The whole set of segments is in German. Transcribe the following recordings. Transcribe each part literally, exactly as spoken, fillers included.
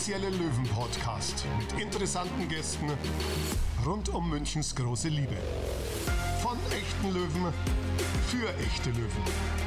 offizielle Löwen-Podcast mit interessanten Gästen rund um Münchens große Liebe. Von echten Löwen für echte Löwen.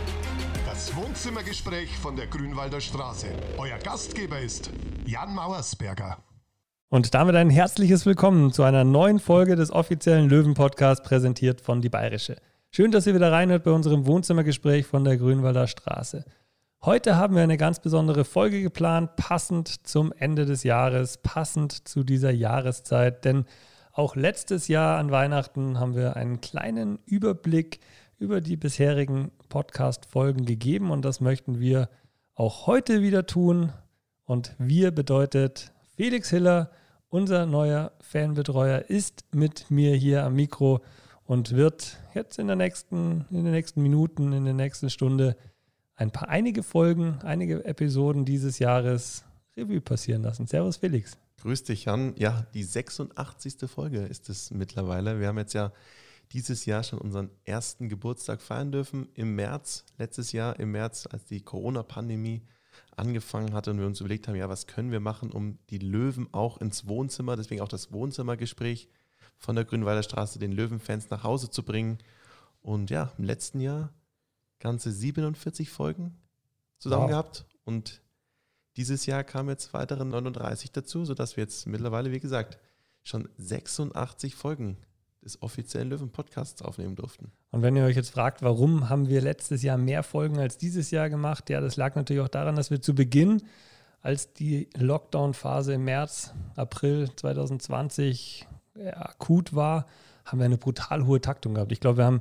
Das Wohnzimmergespräch von der Grünwalder Straße. Euer Gastgeber ist Jan Mauersberger. Und damit ein herzliches Willkommen zu einer neuen Folge des offiziellen Löwen-Podcasts, präsentiert von Die Bayerische. Schön, dass ihr wieder reinhört bei unserem Wohnzimmergespräch von der Grünwalder Straße. Heute haben wir eine ganz besondere Folge geplant, passend zum Ende des Jahres, passend zu dieser Jahreszeit. Denn auch letztes Jahr an Weihnachten haben wir einen kleinen Überblick über die bisherigen Podcast-Folgen gegeben. Und das möchten wir auch heute wieder tun. Und wir bedeutet Felix Hiller, unser neuer Fanbetreuer, ist mit mir hier am Mikro und wird jetzt in der nächsten, in den nächsten Minuten, in der nächsten Stunde ein paar, einige Folgen, einige Episoden dieses Jahres Revue passieren lassen. Servus Felix. Grüß dich, Jan. Ja, die sechsundachtzigste Folge ist es mittlerweile. Wir haben jetzt ja dieses Jahr schon unseren ersten Geburtstag feiern dürfen. Im März, letztes Jahr im März, als die Corona-Pandemie angefangen hatte und wir uns überlegt haben, ja, was können wir machen, um die Löwen auch ins Wohnzimmer, deswegen auch das Wohnzimmergespräch von der Grünwalder Straße, den Löwenfans nach Hause zu bringen. Und ja, im letzten Jahr ganze siebenundvierzig Folgen zusammen wow. gehabt und dieses Jahr kamen jetzt weitere neununddreißig dazu, sodass wir jetzt mittlerweile, wie gesagt, schon sechsundachtzig Folgen des offiziellen Löwen-Podcasts aufnehmen durften. Und wenn ihr euch jetzt fragt, warum haben wir letztes Jahr mehr Folgen als dieses Jahr gemacht, ja, das lag natürlich auch daran, dass wir zu Beginn, als die Lockdown-Phase im März, April zwanzig zwanzig ja, akut war, haben wir eine brutal hohe Taktung gehabt. Ich glaube, wir haben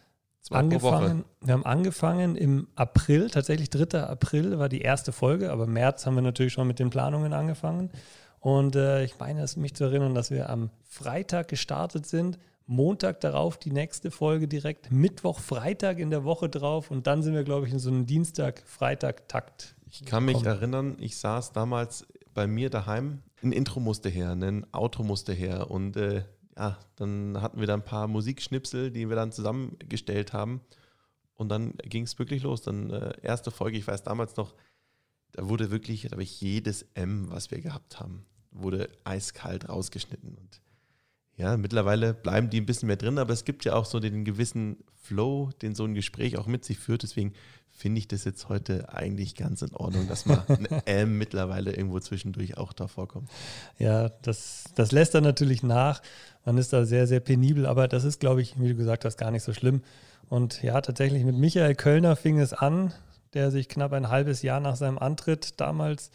Angefangen, wir haben angefangen im April, tatsächlich dritter April war die erste Folge, aber im März haben wir natürlich schon mit den Planungen angefangen. Und äh, ich meine, es mich zu erinnern, dass wir am Freitag gestartet sind, Montag darauf die nächste Folge direkt, Mittwoch, Freitag in der Woche drauf und dann sind wir, glaube ich, in so einem Dienstag-Freitag-Takt. Ich kann mich gekommen. erinnern, ich saß damals bei mir daheim, ein Intro musste her, ein Outro musste her und äh, ja, dann hatten wir da ein paar Musikschnipsel, die wir dann zusammengestellt haben und dann ging es wirklich los. Dann äh, erste Folge, ich weiß damals noch, da wurde wirklich, da habe ich jedes M, was wir gehabt haben, wurde eiskalt rausgeschnitten. Und ja, mittlerweile bleiben die ein bisschen mehr drin, aber es gibt ja auch so den gewissen Flow, den so ein Gespräch auch mit sich führt. Deswegen finde ich das jetzt heute eigentlich ganz in Ordnung, dass mal ein M mittlerweile irgendwo zwischendurch auch da vorkommt. Ja, das, das lässt dann natürlich nach. Man ist da sehr, sehr penibel, aber das ist, glaube ich, wie du gesagt hast, gar nicht so schlimm. Und ja, tatsächlich mit Michael Kölner fing es an, der sich knapp ein halbes Jahr nach seinem Antritt damals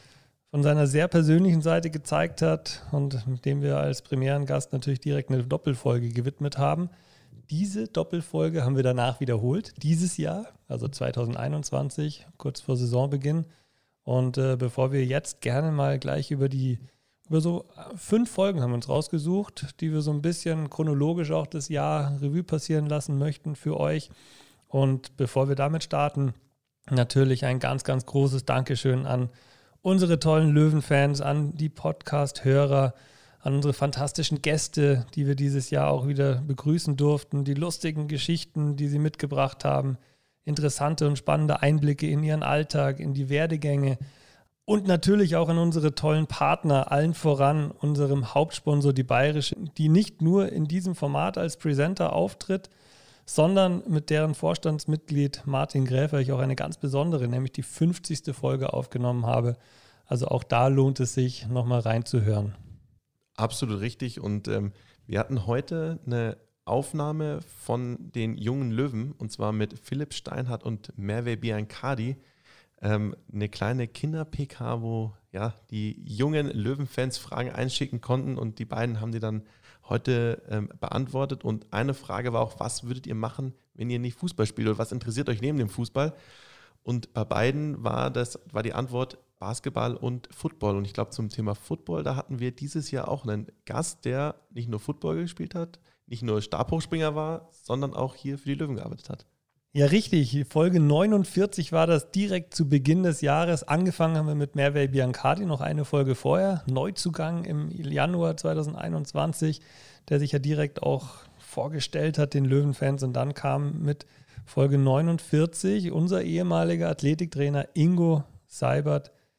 von seiner sehr persönlichen Seite gezeigt hat und mit dem wir als Premierengast natürlich direkt eine Doppelfolge gewidmet haben. Diese Doppelfolge haben wir danach wiederholt, dieses Jahr, also zwanzig einundzwanzig, kurz vor Saisonbeginn. Und äh, bevor wir jetzt gerne mal gleich über die, über so fünf Folgen haben wir uns rausgesucht, die wir so ein bisschen chronologisch auch das Jahr Revue passieren lassen möchten für euch. Und bevor wir damit starten, natürlich ein ganz, ganz großes Dankeschön an unsere tollen Löwenfans, an die Podcast-Hörer, an unsere fantastischen Gäste, die wir dieses Jahr auch wieder begrüßen durften, die lustigen Geschichten, die sie mitgebracht haben, interessante und spannende Einblicke in ihren Alltag, in die Werdegänge und natürlich auch an unsere tollen Partner, allen voran unserem Hauptsponsor, die Bayerische, die nicht nur in diesem Format als Presenter auftritt, sondern mit deren Vorstandsmitglied Martin Gräfer ich auch eine ganz besondere, nämlich die fünfzigste Folge aufgenommen habe. Also auch da lohnt es sich, nochmal reinzuhören. Absolut richtig und ähm, wir hatten heute eine Aufnahme von den jungen Löwen und zwar mit Philipp Steinhardt und Merve Biancardi. Ähm, eine kleine Kinder-P K, wo ja, die jungen Löwenfans Fragen einschicken konnten und die beiden haben die dann heute ähm, beantwortet. Und eine Frage war auch, was würdet ihr machen, wenn ihr nicht Fußball spielt oder was interessiert euch neben dem Fußball? Und bei beiden war, das, war die Antwort Basketball und Football. Und ich glaube, zum Thema Football, da hatten wir dieses Jahr auch einen Gast, der nicht nur Football gespielt hat, nicht nur Stabhochspringer war, sondern auch hier für die Löwen gearbeitet hat. Ja, richtig. Folge neunundvierzig war das direkt zu Beginn des Jahres. Angefangen haben wir mit Merve Biancardi, noch eine Folge vorher. Neuzugang im Januar zwanzig einundzwanzig, der sich ja direkt auch vorgestellt hat den Löwenfans. Und dann kam mit Folge neunundvierzig unser ehemaliger Athletiktrainer Ingo Seibert,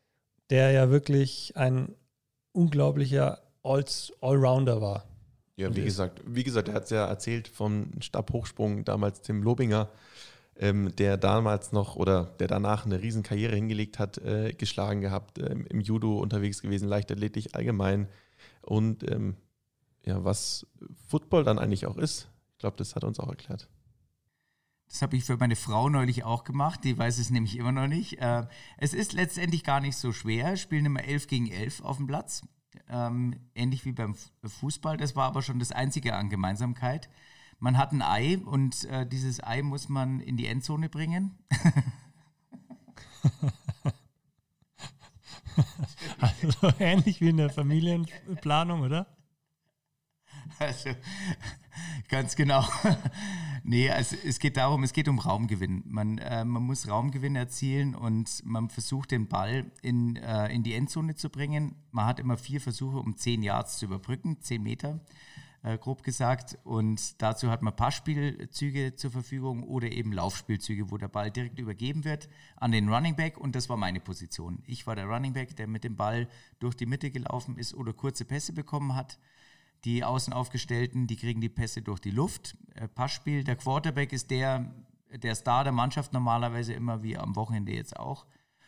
der ja wirklich ein unglaublicher All- Allrounder war. Ja, wie gesagt, wie gesagt, er hat es ja erzählt vom Stabhochsprung, damals Tim Lobinger, ähm, der damals noch oder der danach eine riesen Karriere hingelegt hat, äh, geschlagen gehabt, ähm, im Judo unterwegs gewesen, Leichtathletik allgemein. Und ähm, ja, was Football dann eigentlich auch ist, ich glaube, das hat er uns auch erklärt. Das habe ich für meine Frau neulich auch gemacht, die weiß es nämlich immer noch nicht. Äh, es ist letztendlich gar nicht so schwer, spielen immer elf gegen elf auf dem Platz, ähm, ähnlich wie beim Fußball, das war aber schon das Einzige an Gemeinsamkeit. Man hat ein Ei und äh, dieses Ei muss man in die Endzone bringen. Also ähnlich wie in der Familienplanung, oder? Also, ganz genau. Nee, also es geht darum, es geht um Raumgewinn. Man, äh, man muss Raumgewinn erzielen und man versucht den Ball in, äh, in die Endzone zu bringen. Man hat immer vier Versuche, um zehn Yards zu überbrücken, zehn Meter, äh, grob gesagt. Und dazu hat man Passspielzüge zur Verfügung oder eben Laufspielzüge, wo der Ball direkt übergeben wird an den Running Back. Und das war meine Position. Ich war der Running Back, der mit dem Ball durch die Mitte gelaufen ist oder kurze Pässe bekommen hat. Die Außenaufgestellten, die kriegen die Pässe durch die Luft. Äh, Passspiel, der Quarterback ist der, der Star der Mannschaft normalerweise immer, wie am Wochenende jetzt auch.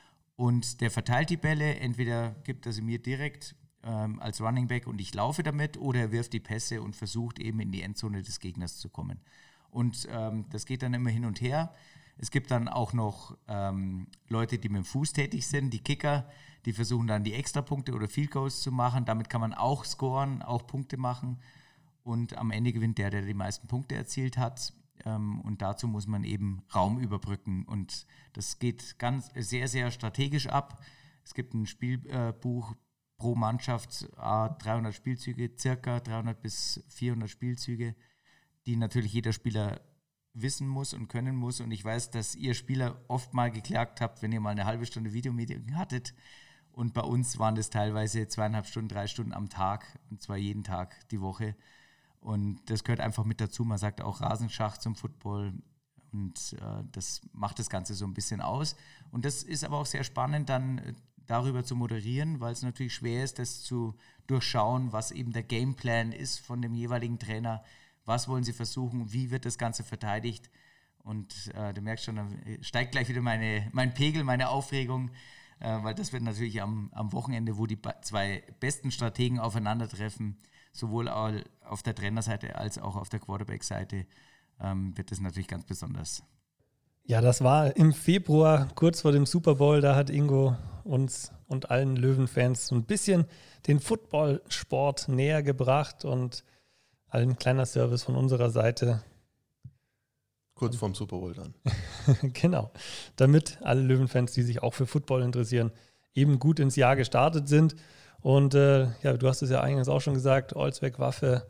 Und der verteilt die Bälle, entweder gibt er sie mir direkt ähm, als Running Back und ich laufe damit oder er wirft die Pässe und versucht eben in die Endzone des Gegners zu kommen. Und ähm, das geht dann immer hin und her. Es gibt dann auch noch ähm, Leute, die mit dem Fuß tätig sind, die Kicker, die versuchen dann die Extrapunkte oder Field Goals zu machen. Damit kann man auch scoren, auch Punkte machen. Und am Ende gewinnt der, der die meisten Punkte erzielt hat. Ähm, und dazu muss man eben Raum überbrücken. Und das geht ganz sehr, sehr strategisch ab. Es gibt ein Spielbuch äh, pro Mannschaft, äh, dreihundert Spielzüge, circa dreihundert bis vierhundert Spielzüge, die natürlich jeder Spieler wissen muss und können muss. Und ich weiß, dass ihr Spieler oft mal geklagt habt, wenn ihr mal eine halbe Stunde Videomeeting hattet. Und bei uns waren das teilweise zweieinhalb Stunden, drei Stunden am Tag, und zwar jeden Tag die Woche. Und das gehört einfach mit dazu. Man sagt auch Rasenschach zum Football. Und äh, das macht das Ganze so ein bisschen aus. Und das ist aber auch sehr spannend, dann äh, darüber zu moderieren, weil es natürlich schwer ist, das zu durchschauen, was eben der Gameplan ist von dem jeweiligen Trainer. Was wollen sie versuchen? Wie wird das Ganze verteidigt? Und äh, du merkst schon, dann steigt gleich wieder meine, mein Pegel, meine Aufregung, äh, weil das wird natürlich am, am Wochenende, wo die zwei besten Strategen aufeinandertreffen, sowohl auf der Trainerseite als auch auf der Quarterback-Seite, ähm, wird das natürlich ganz besonders. Ja, das war im Februar, kurz vor dem Super Bowl. Da hat Ingo uns und allen Löwenfans so ein bisschen den Footballsport näher gebracht und ein kleiner Service von unserer Seite. Kurz vorm Super Bowl dann. Genau, damit alle Löwenfans, die sich auch für Football interessieren, eben gut ins Jahr gestartet sind. Und äh, ja, du hast es ja eingangs auch schon gesagt, Allzweckwaffe,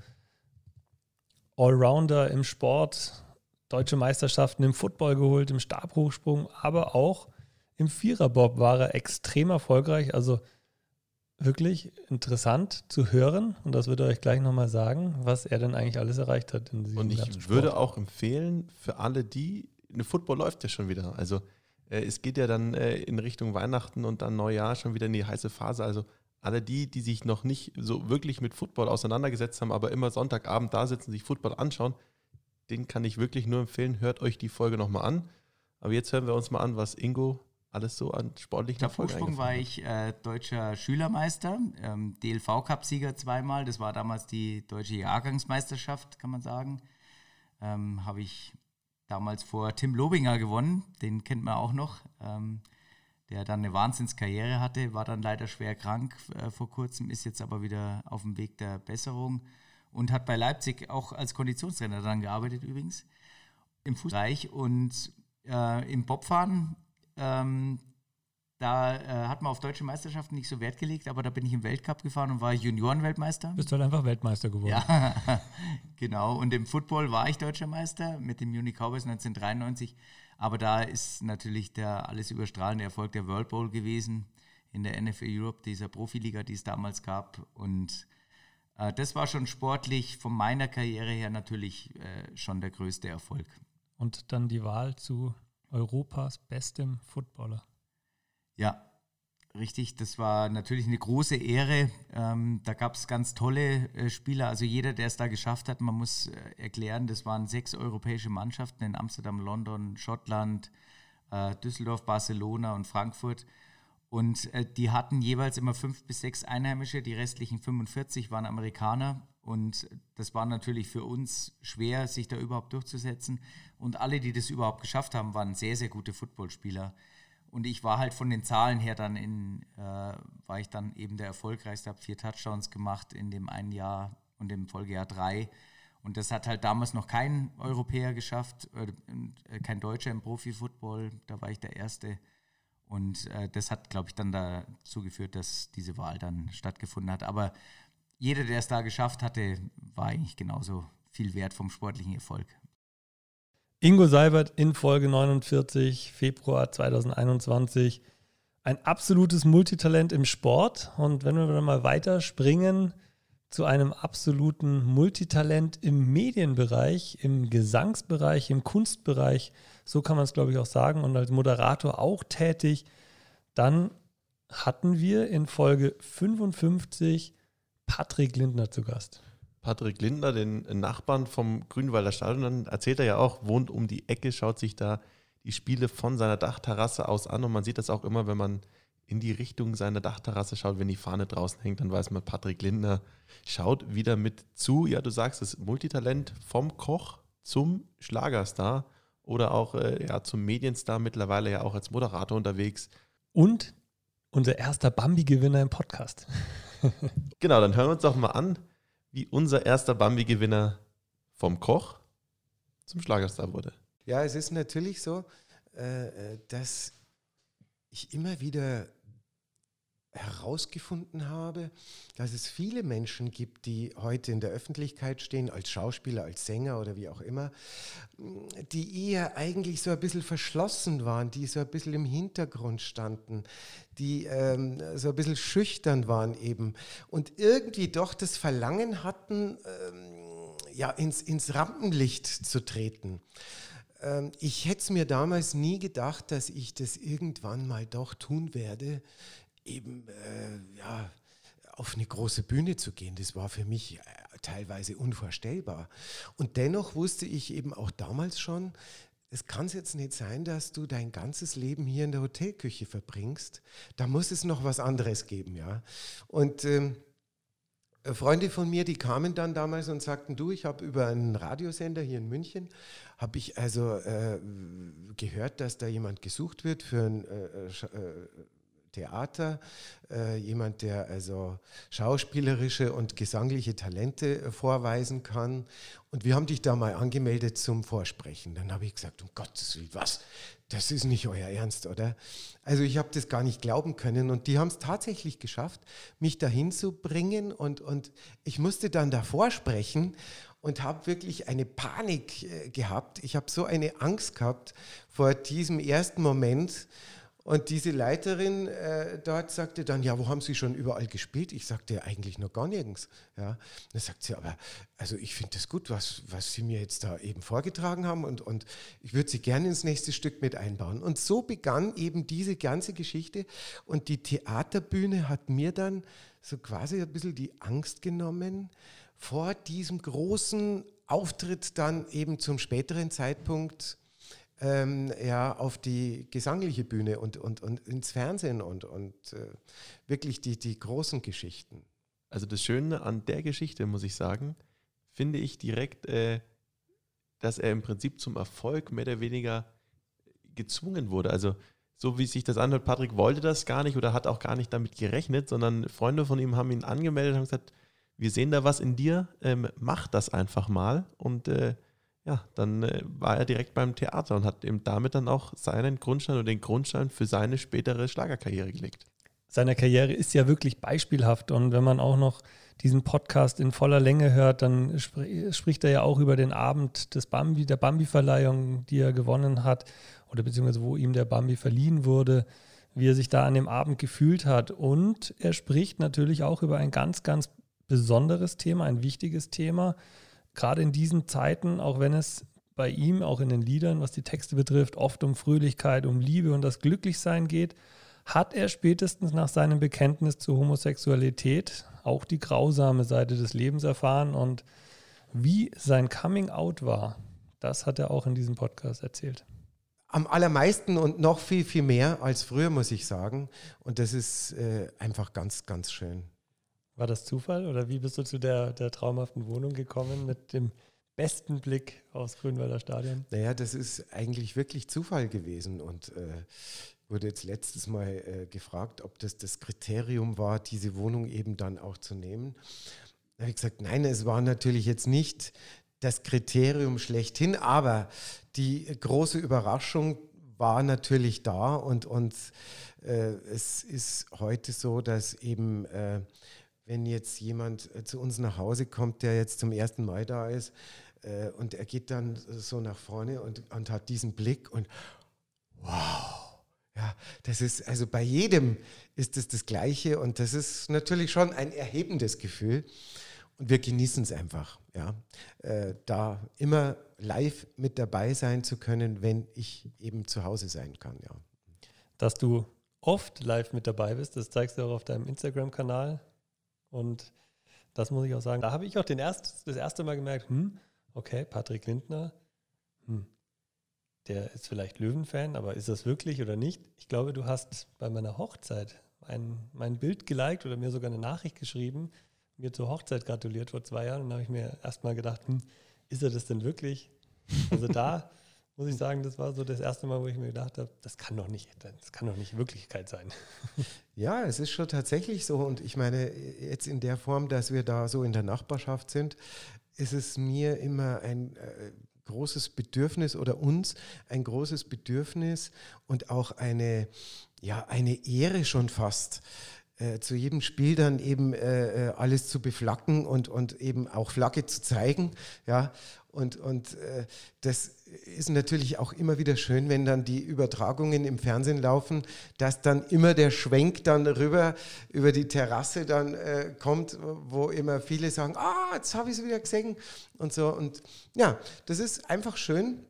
Allrounder im Sport, deutsche Meisterschaften im Football geholt, im Stabhochsprung, aber auch im Viererbob war er extrem erfolgreich. Also wirklich interessant zu hören, und das wird er euch gleich nochmal sagen, was er denn eigentlich alles erreicht hat in diesem Und ich Sport. würde auch empfehlen, für alle die, eine Football läuft ja schon wieder, also äh, es geht ja dann äh, in Richtung Weihnachten und dann Neujahr schon wieder in die heiße Phase, also alle die, die sich noch nicht so wirklich mit Football auseinandergesetzt haben, aber immer Sonntagabend da sitzen, sich Football anschauen, den kann ich wirklich nur empfehlen, hört euch die Folge nochmal an. Aber jetzt hören wir uns mal an, was Ingo alles so an sportlichen Erfolgen Stabhochsprung war ich äh, deutscher Schülermeister, ähm, D L V-Cup-Sieger zweimal. Das war damals die deutsche Jahrgangsmeisterschaft, kann man sagen. Ähm, habe ich damals vor Tim Lobinger gewonnen, den kennt man auch noch, ähm, der dann eine Wahnsinnskarriere hatte, war dann leider schwer krank äh, vor kurzem, ist jetzt aber wieder auf dem Weg der Besserung und hat bei Leipzig auch als Konditionstrainer dann gearbeitet übrigens, im Fußbereich und äh, im Bobfahren. Ähm, da äh, hat man auf deutsche Meisterschaften nicht so Wert gelegt, aber da bin ich im Weltcup gefahren und war Juniorenweltmeister. Bist du halt einfach Weltmeister geworden. Ja, genau. Und im Football war ich deutscher Meister mit dem Munich Cowboys neunzehnhundertdreiundneunzig. Aber da ist natürlich der alles überstrahlende Erfolg der World Bowl gewesen in der N F L Europe, dieser Profiliga, die es damals gab. Und äh, das war schon sportlich von meiner Karriere her natürlich äh, schon der größte Erfolg. Und dann die Wahl zu Europas bestem Footballer. Ja, richtig, das war natürlich eine große Ehre. Ähm, da gab es ganz tolle äh, Spieler, also jeder, der es da geschafft hat, man muss äh, erklären, das waren sechs europäische Mannschaften in Amsterdam, London, Schottland, äh, Düsseldorf, Barcelona und Frankfurt. Und äh, die hatten jeweils immer fünf bis sechs Einheimische, die restlichen fünfundvierzig waren Amerikaner. Und das war natürlich für uns schwer, sich da überhaupt durchzusetzen. Und alle, die das überhaupt geschafft haben, waren sehr, sehr gute Footballspieler. Und ich war halt von den Zahlen her dann in, äh, war ich dann eben der erfolgreichste, habe vier Touchdowns gemacht in dem einen Jahr und im Folgejahr drei. Und das hat halt damals noch kein Europäer geschafft, äh, kein Deutscher im Profi-Football, da war ich der Erste. Und äh, das hat, glaube ich, dann dazu geführt, dass diese Wahl dann stattgefunden hat. Aber jeder, der es da geschafft hatte, war eigentlich genauso viel wert vom sportlichen Erfolg. Ingo Seibert in Folge neunundvierzig, Februar zweitausendeinundzwanzig. Ein absolutes Multitalent im Sport. Und wenn wir dann mal weiterspringen zu einem absoluten Multitalent im Medienbereich, im Gesangsbereich, im Kunstbereich, so kann man es, glaube ich, auch sagen, und als Moderator auch tätig, dann hatten wir in Folge fünfundfünfzig Patrick Lindner zu Gast. Patrick Lindner, den Nachbarn vom Grünwalder Stadion, dann erzählt er ja auch, wohnt um die Ecke, schaut sich da die Spiele von seiner Dachterrasse aus an und man sieht das auch immer, wenn man in die Richtung seiner Dachterrasse schaut, wenn die Fahne draußen hängt, dann weiß man, Patrick Lindner schaut wieder mit zu. Ja, du sagst es, Multitalent vom Koch zum Schlagerstar oder auch äh, ja, zum Medienstar, mittlerweile ja auch als Moderator unterwegs. Und unser erster Bambi-Gewinner im Podcast. Genau, dann hören wir uns doch mal an, wie unser erster Bambi-Gewinner vom Koch zum Schlagerstar wurde. Ja, es ist natürlich so, äh, dass ich immer wieder herausgefunden habe, dass es viele Menschen gibt, die heute in der Öffentlichkeit stehen, als Schauspieler, als Sänger oder wie auch immer, die eher eigentlich so ein bisschen verschlossen waren, die so ein bisschen im Hintergrund standen, die ähm, so ein bisschen schüchtern waren eben und irgendwie doch das Verlangen hatten, ähm, ja, ins, ins Rampenlicht zu treten. Ähm, ich hätte es mir damals nie gedacht, dass ich das irgendwann mal doch tun werde, eben äh, ja, auf eine große Bühne zu gehen. Das war für mich äh, teilweise unvorstellbar. Und dennoch wusste ich eben auch damals schon, es kann jetzt nicht sein, dass du dein ganzes Leben hier in der Hotelküche verbringst. Da muss es noch was anderes geben, ja. Und ähm, Freunde von mir, die kamen dann damals und sagten, du, ich habe über einen Radiosender hier in München, habe ich also äh, gehört, dass da jemand gesucht wird für ein äh, äh, Theater, äh, jemand, der also schauspielerische und gesangliche Talente äh, vorweisen kann. Und wir haben dich da mal angemeldet zum Vorsprechen. Dann habe ich gesagt, um Gottes Willen, was? Das ist nicht euer Ernst, oder? Also ich habe das gar nicht glauben können. Und die haben es tatsächlich geschafft, mich dahin zu bringen. Und, und ich musste dann davor sprechen und habe wirklich eine Panik äh, gehabt. Ich habe so eine Angst gehabt vor diesem ersten Moment. Und diese Leiterin äh, dort sagte dann, ja, wo haben Sie schon überall gespielt? Ich sagte, eigentlich noch gar nirgends. Ja. Dann sagt sie, aber also ich finde das gut, was, was Sie mir jetzt da eben vorgetragen haben und, und ich würde Sie gerne ins nächste Stück mit einbauen. Und so begann eben diese ganze Geschichte und die Theaterbühne hat mir dann so quasi ein bisschen die Angst genommen vor diesem großen Auftritt dann eben zum späteren Zeitpunkt Ähm, ja, auf die gesangliche Bühne und, und, und ins Fernsehen und, und äh, wirklich die, die großen Geschichten. Also das Schöne an der Geschichte, muss ich sagen, finde ich direkt, äh, dass er im Prinzip zum Erfolg mehr oder weniger gezwungen wurde. Also so wie sich das anhört, Patrick wollte das gar nicht oder hat auch gar nicht damit gerechnet, sondern Freunde von ihm haben ihn angemeldet und haben gesagt, wir sehen da was in dir, ähm, mach das einfach mal und äh, ja, dann äh, war er direkt beim Theater und hat eben damit dann auch seinen Grundstein oder den Grundstein für seine spätere Schlagerkarriere gelegt. Seine Karriere ist ja wirklich beispielhaft und wenn man auch noch diesen Podcast in voller Länge hört, dann sp- spricht er ja auch über den Abend des Bambi, der Bambi-Verleihung, die er gewonnen hat oder beziehungsweise wo ihm der Bambi verliehen wurde, wie er sich da an dem Abend gefühlt hat. Und er spricht natürlich auch über ein ganz, ganz besonderes Thema, ein wichtiges Thema, gerade in diesen Zeiten, auch wenn es bei ihm, auch in den Liedern, was die Texte betrifft, oft um Fröhlichkeit, um Liebe und das Glücklichsein geht, hat er spätestens nach seinem Bekenntnis zur Homosexualität auch die grausame Seite des Lebens erfahren. Und wie sein Coming-out war, das hat er auch in diesem Podcast erzählt. Am allermeisten und noch viel, viel mehr als früher, muss ich sagen. Und das ist äh, einfach ganz, ganz schön. War das Zufall oder wie bist du zu der, der traumhaften Wohnung gekommen mit dem besten Blick aufs Grünwalder Stadion? Naja, das ist eigentlich wirklich Zufall gewesen und äh, wurde jetzt letztes Mal äh, gefragt, ob das das Kriterium war, diese Wohnung eben dann auch zu nehmen. Da habe ich gesagt, nein, es war natürlich jetzt nicht das Kriterium schlechthin, aber die große Überraschung war natürlich da und, und äh, es ist heute so, dass eben, äh, wenn jetzt jemand äh, zu uns nach Hause kommt, der jetzt zum ersten Mal da ist äh, und er geht dann so nach vorne und, und hat diesen Blick und wow, ja, das ist, also bei jedem ist es das, das Gleiche und das ist natürlich schon ein erhebendes Gefühl. Und wir genießen es einfach, ja, äh, da immer live mit dabei sein zu können, wenn ich eben zu Hause sein kann, ja. Dass du oft live mit dabei bist, das zeigst du auch auf deinem Instagram-Kanal. Und das muss ich auch sagen, da habe ich auch den erst, das erste Mal gemerkt, hm, okay, Patrick Lindner, hm, der ist vielleicht Löwen-Fan, aber ist das wirklich oder nicht? Ich glaube, du hast bei meiner Hochzeit ein, mein Bild geliked oder mir sogar eine Nachricht geschrieben, mir zur Hochzeit gratuliert vor zwei Jahren und da habe ich mir erstmal gedacht, hm, ist er das denn wirklich? Also da muss ich sagen, das war so das erste Mal, wo ich mir gedacht habe, das kann doch nicht, das kann doch nicht Wirklichkeit sein. Ja, es ist schon tatsächlich so und ich meine, jetzt in der Form, dass wir da so in der Nachbarschaft sind, ist es mir immer ein äh, großes Bedürfnis oder uns ein großes Bedürfnis und auch eine, ja, eine Ehre schon fast, Äh, zu jedem Spiel dann eben äh, alles zu beflacken und, und eben auch Flagge zu zeigen. Ja? Und, und äh, das ist natürlich auch immer wieder schön, wenn dann die Übertragungen im Fernsehen laufen, dass dann immer der Schwenk dann rüber über die Terrasse dann äh, kommt, wo immer viele sagen, ah, jetzt habe ich es wieder gesehen und so. Und ja, das ist einfach schön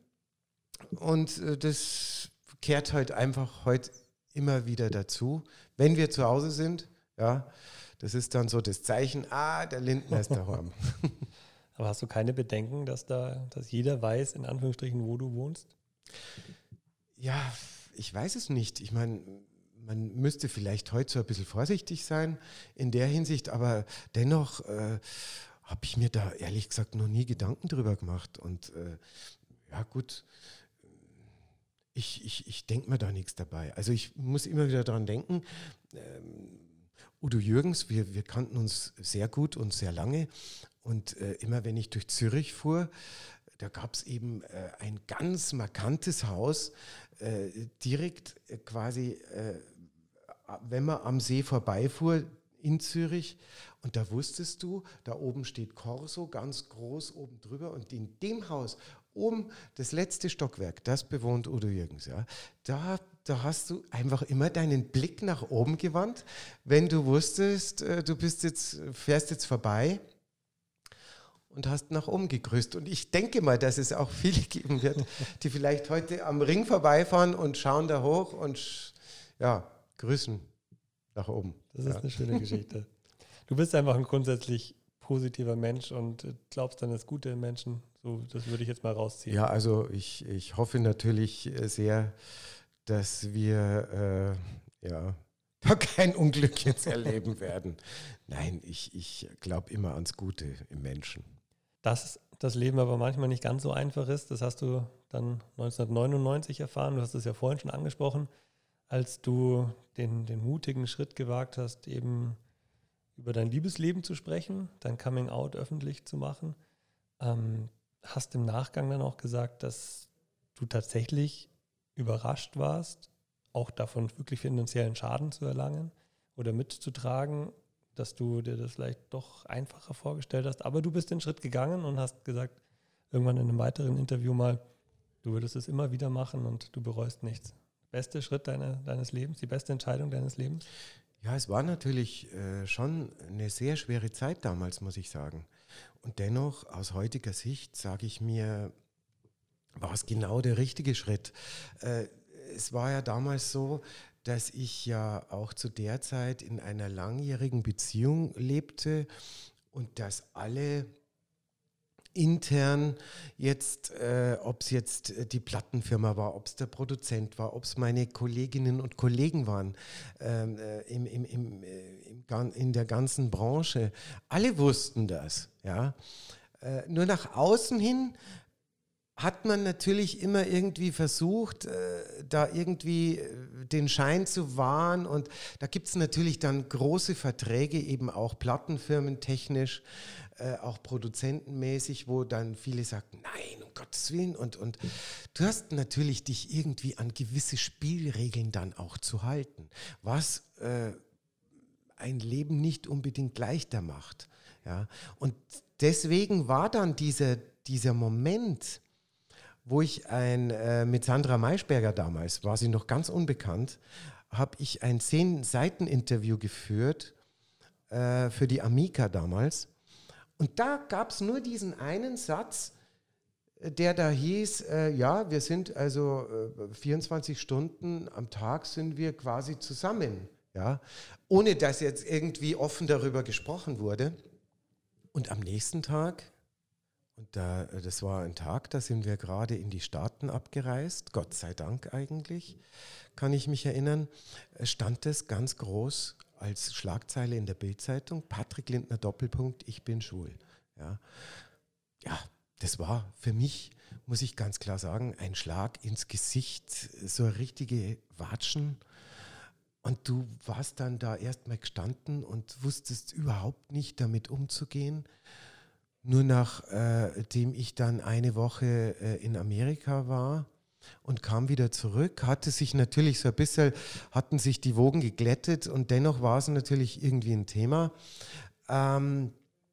und äh, das kehrt halt einfach heute immer wieder dazu, wenn wir zu Hause sind, ja, das ist dann so das Zeichen, ah, der Lindner ist daheim. Aber hast du keine Bedenken, dass da, dass jeder weiß, in Anführungsstrichen, wo du wohnst? Ja, ich weiß es nicht. Ich meine, man müsste vielleicht heute so ein bisschen vorsichtig sein in der Hinsicht, aber dennoch äh, habe ich mir da ehrlich gesagt noch nie Gedanken drüber gemacht. Und äh, ja gut, Ich, ich, ich denke mir da nichts dabei. Also ich muss immer wieder daran denken, ähm, Udo Jürgens, wir, wir kannten uns sehr gut und sehr lange und äh, immer wenn ich durch Zürich fuhr, da gab es eben äh, ein ganz markantes Haus, äh, direkt äh, quasi, äh, wenn man am See vorbeifuhr in Zürich und da wusstest du, da oben steht Corso, ganz groß oben drüber und in dem Haus oben, das letzte Stockwerk, das bewohnt Udo Jürgens. Ja. Da, da hast du einfach immer deinen Blick nach oben gewandt, wenn du wusstest, du bist jetzt, fährst jetzt vorbei und hast nach oben gegrüßt. Und ich denke mal, dass es auch viele geben wird, die vielleicht heute am Ring vorbeifahren und schauen da hoch und ja, grüßen nach oben. Das ist ja. eine schöne Geschichte. Du bist einfach ein grundsätzlich positiver Mensch und glaubst an das Gute im Menschen. So, das würde ich jetzt mal rausziehen. Ja, also ich, ich hoffe natürlich sehr, dass wir äh, ja, da kein Unglück jetzt erleben werden. Nein, ich, ich glaube immer ans Gute im Menschen. Dass das Leben aber manchmal nicht ganz so einfach ist, das hast du dann neunzehnhundertneunundneunzig erfahren. Du hast es ja vorhin schon angesprochen, als du den, den mutigen Schritt gewagt hast, eben über dein Liebesleben zu sprechen, dein Coming-out öffentlich zu machen. Ähm, hast im Nachgang dann auch gesagt, dass du tatsächlich überrascht warst, auch davon wirklich finanziellen Schaden zu erlangen oder mitzutragen, dass du dir das vielleicht doch einfacher vorgestellt hast. Aber du bist den Schritt gegangen und hast gesagt, irgendwann in einem weiteren Interview mal, du würdest es immer wieder machen und du bereust nichts. Beste Schritt deine, deines Lebens, die beste Entscheidung deines Lebens? Ja, es war natürlich äh, schon eine sehr schwere Zeit damals, muss ich sagen. Und dennoch, aus heutiger Sicht, sage ich mir, war es genau der richtige Schritt. Äh, es war ja damals so, dass ich ja auch zu der Zeit in einer langjährigen Beziehung lebte und dass alle intern jetzt, äh, ob es jetzt die Plattenfirma war, ob es der Produzent war, ob es meine Kolleginnen und Kollegen waren ähm, äh, im, im, im, äh, im, in der ganzen Branche, alle wussten das. Ja? Äh, nur nach außen hin hat man natürlich immer irgendwie versucht, äh, da irgendwie äh, den Schein zu wahren, und da gibt es natürlich dann große Verträge, eben auch plattenfirmentechnisch, äh, auch produzentenmäßig, wo dann viele sagten, nein, um Gottes Willen, und, und du hast natürlich dich irgendwie an gewisse Spielregeln dann auch zu halten, was äh, ein Leben nicht unbedingt leichter macht. Ja? Und deswegen war dann dieser, dieser Moment, wo ich ein, äh, mit Sandra Maischberger damals, war sie noch ganz unbekannt, habe ich ein zehn-Seiten-Interview geführt äh, für die Amica damals. Und da gab es nur diesen einen Satz, der da hieß, äh, ja, wir sind also äh, vierundzwanzig Stunden am Tag sind wir quasi zusammen, ja, ohne dass jetzt irgendwie offen darüber gesprochen wurde. Und am nächsten Tag, und da, das war ein Tag, da sind wir gerade in die Staaten abgereist, Gott sei Dank eigentlich, kann ich mich erinnern, stand es ganz groß als Schlagzeile in der Bild-Zeitung, Patrick Lindner Doppelpunkt, ich bin schwul. Ja. ja, das war für mich, muss ich ganz klar sagen, ein Schlag ins Gesicht, so eine richtige Watschen. Und du warst dann da erstmal gestanden und wusstest überhaupt nicht damit umzugehen. Nur nachdem äh, ich dann eine Woche äh, in Amerika war und kam wieder zurück, hatte sich natürlich so ein bisschen, hatten sich die Wogen geglättet, und dennoch war es natürlich irgendwie ein Thema. Ähm,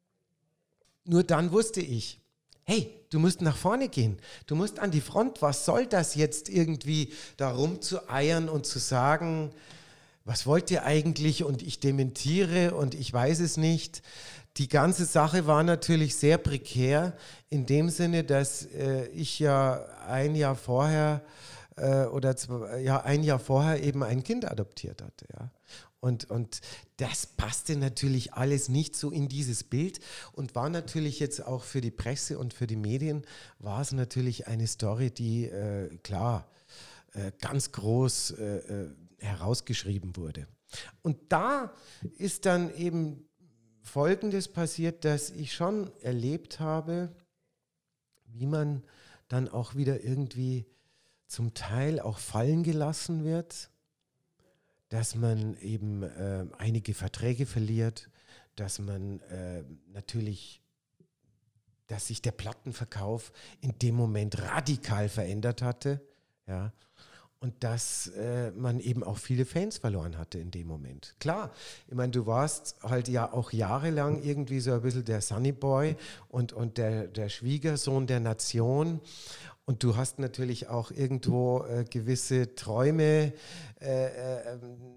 nur dann wusste ich, hey, du musst nach vorne gehen, du musst an die Front, was soll das jetzt irgendwie da rumzueiern und zu sagen, was wollt ihr eigentlich, und ich dementiere und ich weiß es nicht. Die ganze Sache war natürlich sehr prekär in dem Sinne, dass äh, ich ja ein Jahr vorher äh, oder zwei, ja, ein Jahr vorher eben ein Kind adoptiert hatte. Ja. Und, und das passte natürlich alles nicht so in dieses Bild und war natürlich jetzt auch für die Presse und für die Medien, war es natürlich eine Story, die äh, klar äh, ganz groß äh, herausgeschrieben wurde. Und da ist dann eben Folgendes passiert, dass ich schon erlebt habe, wie man dann auch wieder irgendwie zum Teil auch fallen gelassen wird, dass man eben äh, einige Verträge verliert, dass man äh, natürlich, dass sich der Plattenverkauf in dem Moment radikal verändert hatte, ja. Und dass äh, man eben auch viele Fans verloren hatte in dem Moment. Klar, ich meine, du warst halt ja auch jahrelang irgendwie so ein bisschen der Sunny Boy und, und der, der Schwiegersohn der Nation. Und du hast natürlich auch irgendwo äh, gewisse Träume äh, äh,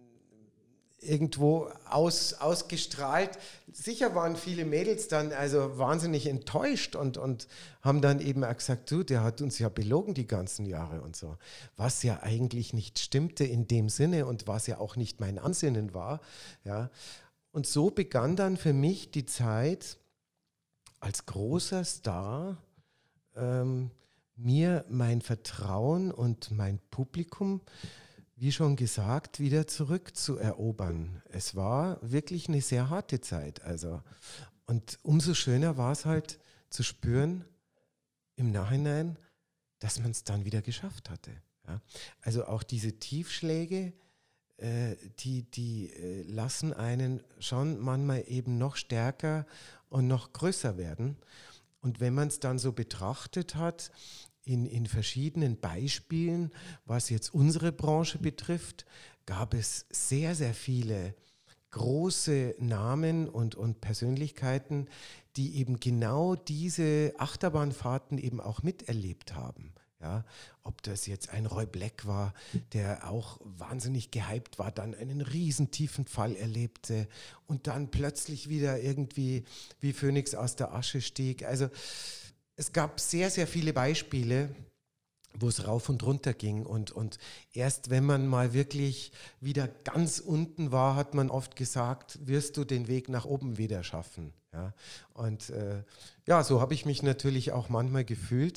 irgendwo aus, ausgestrahlt. Sicher waren viele Mädels dann also wahnsinnig enttäuscht und, und haben dann eben auch gesagt, du, der hat uns ja belogen die ganzen Jahre und so. Was ja eigentlich nicht stimmte in dem Sinne und was ja auch nicht mein Ansinnen war. Ja. Und so begann dann für mich die Zeit als großer Star, ähm, mir mein Vertrauen und mein Publikum, wie schon gesagt, wieder zurückzuerobern. Es war wirklich eine sehr harte Zeit. Also. Und umso schöner war es halt zu spüren im Nachhinein, dass man es dann wieder geschafft hatte. Ja. Also auch diese Tiefschläge, äh, die, die äh, lassen einen schon manchmal eben noch stärker und noch größer werden. Und wenn man es dann so betrachtet hat, In, in verschiedenen Beispielen, was jetzt unsere Branche betrifft, gab es sehr, sehr viele große Namen und, und Persönlichkeiten, die eben genau diese Achterbahnfahrten eben auch miterlebt haben. Ja, ob das jetzt ein Roy Black war, der auch wahnsinnig gehypt war, dann einen riesen tiefen Fall erlebte und dann plötzlich wieder irgendwie wie Phönix aus der Asche stieg. Also es gab sehr, sehr viele Beispiele, wo es rauf und runter ging. Und, und erst wenn man mal wirklich wieder ganz unten war, hat man oft gesagt, wirst du den Weg nach oben wieder schaffen. Ja? Und äh, ja, so habe ich mich natürlich auch manchmal gefühlt.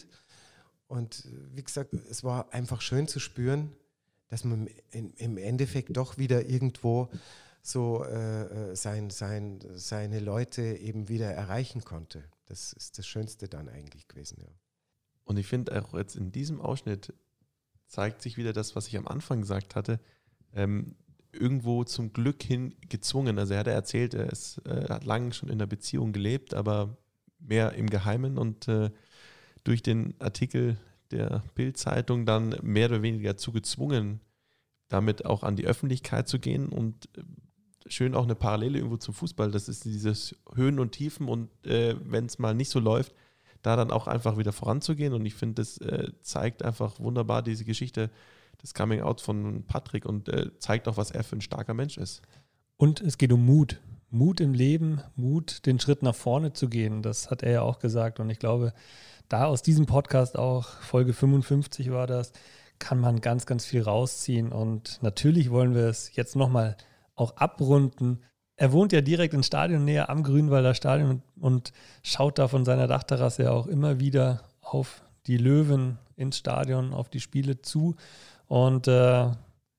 Und wie gesagt, es war einfach schön zu spüren, dass man in, im Endeffekt doch wieder irgendwo so äh, sein, sein, seine Leute eben wieder erreichen konnte. Das ist das Schönste dann eigentlich gewesen, ja. Und ich finde auch jetzt in diesem Ausschnitt zeigt sich wieder das, was ich am Anfang gesagt hatte, ähm, irgendwo zum Glück hin gezwungen. Also er hat erzählt, er ist, äh, hat lange schon in einer Beziehung gelebt, aber mehr im Geheimen und äh, durch den Artikel der Bild-Zeitung dann mehr oder weniger zu gezwungen, damit auch an die Öffentlichkeit zu gehen und äh, schön auch eine Parallele irgendwo zum Fußball. Das ist dieses Höhen und Tiefen und äh, wenn es mal nicht so läuft, da dann auch einfach wieder voranzugehen. Und ich finde, das äh, zeigt einfach wunderbar diese Geschichte des Coming-out von Patrick und äh, zeigt auch, was er für ein starker Mensch ist. Und es geht um Mut. Mut im Leben, Mut, den Schritt nach vorne zu gehen. Das hat er ja auch gesagt. Und ich glaube, da aus diesem Podcast auch, Folge fünfundfünfzig war das, kann man ganz, ganz viel rausziehen. Und natürlich wollen wir es jetzt nochmal auch abrunden. Er wohnt ja direkt in Stadionnähe am Grünwalder Stadion und, und schaut da von seiner Dachterrasse ja auch immer wieder auf die Löwen ins Stadion, auf die Spiele zu. Und äh,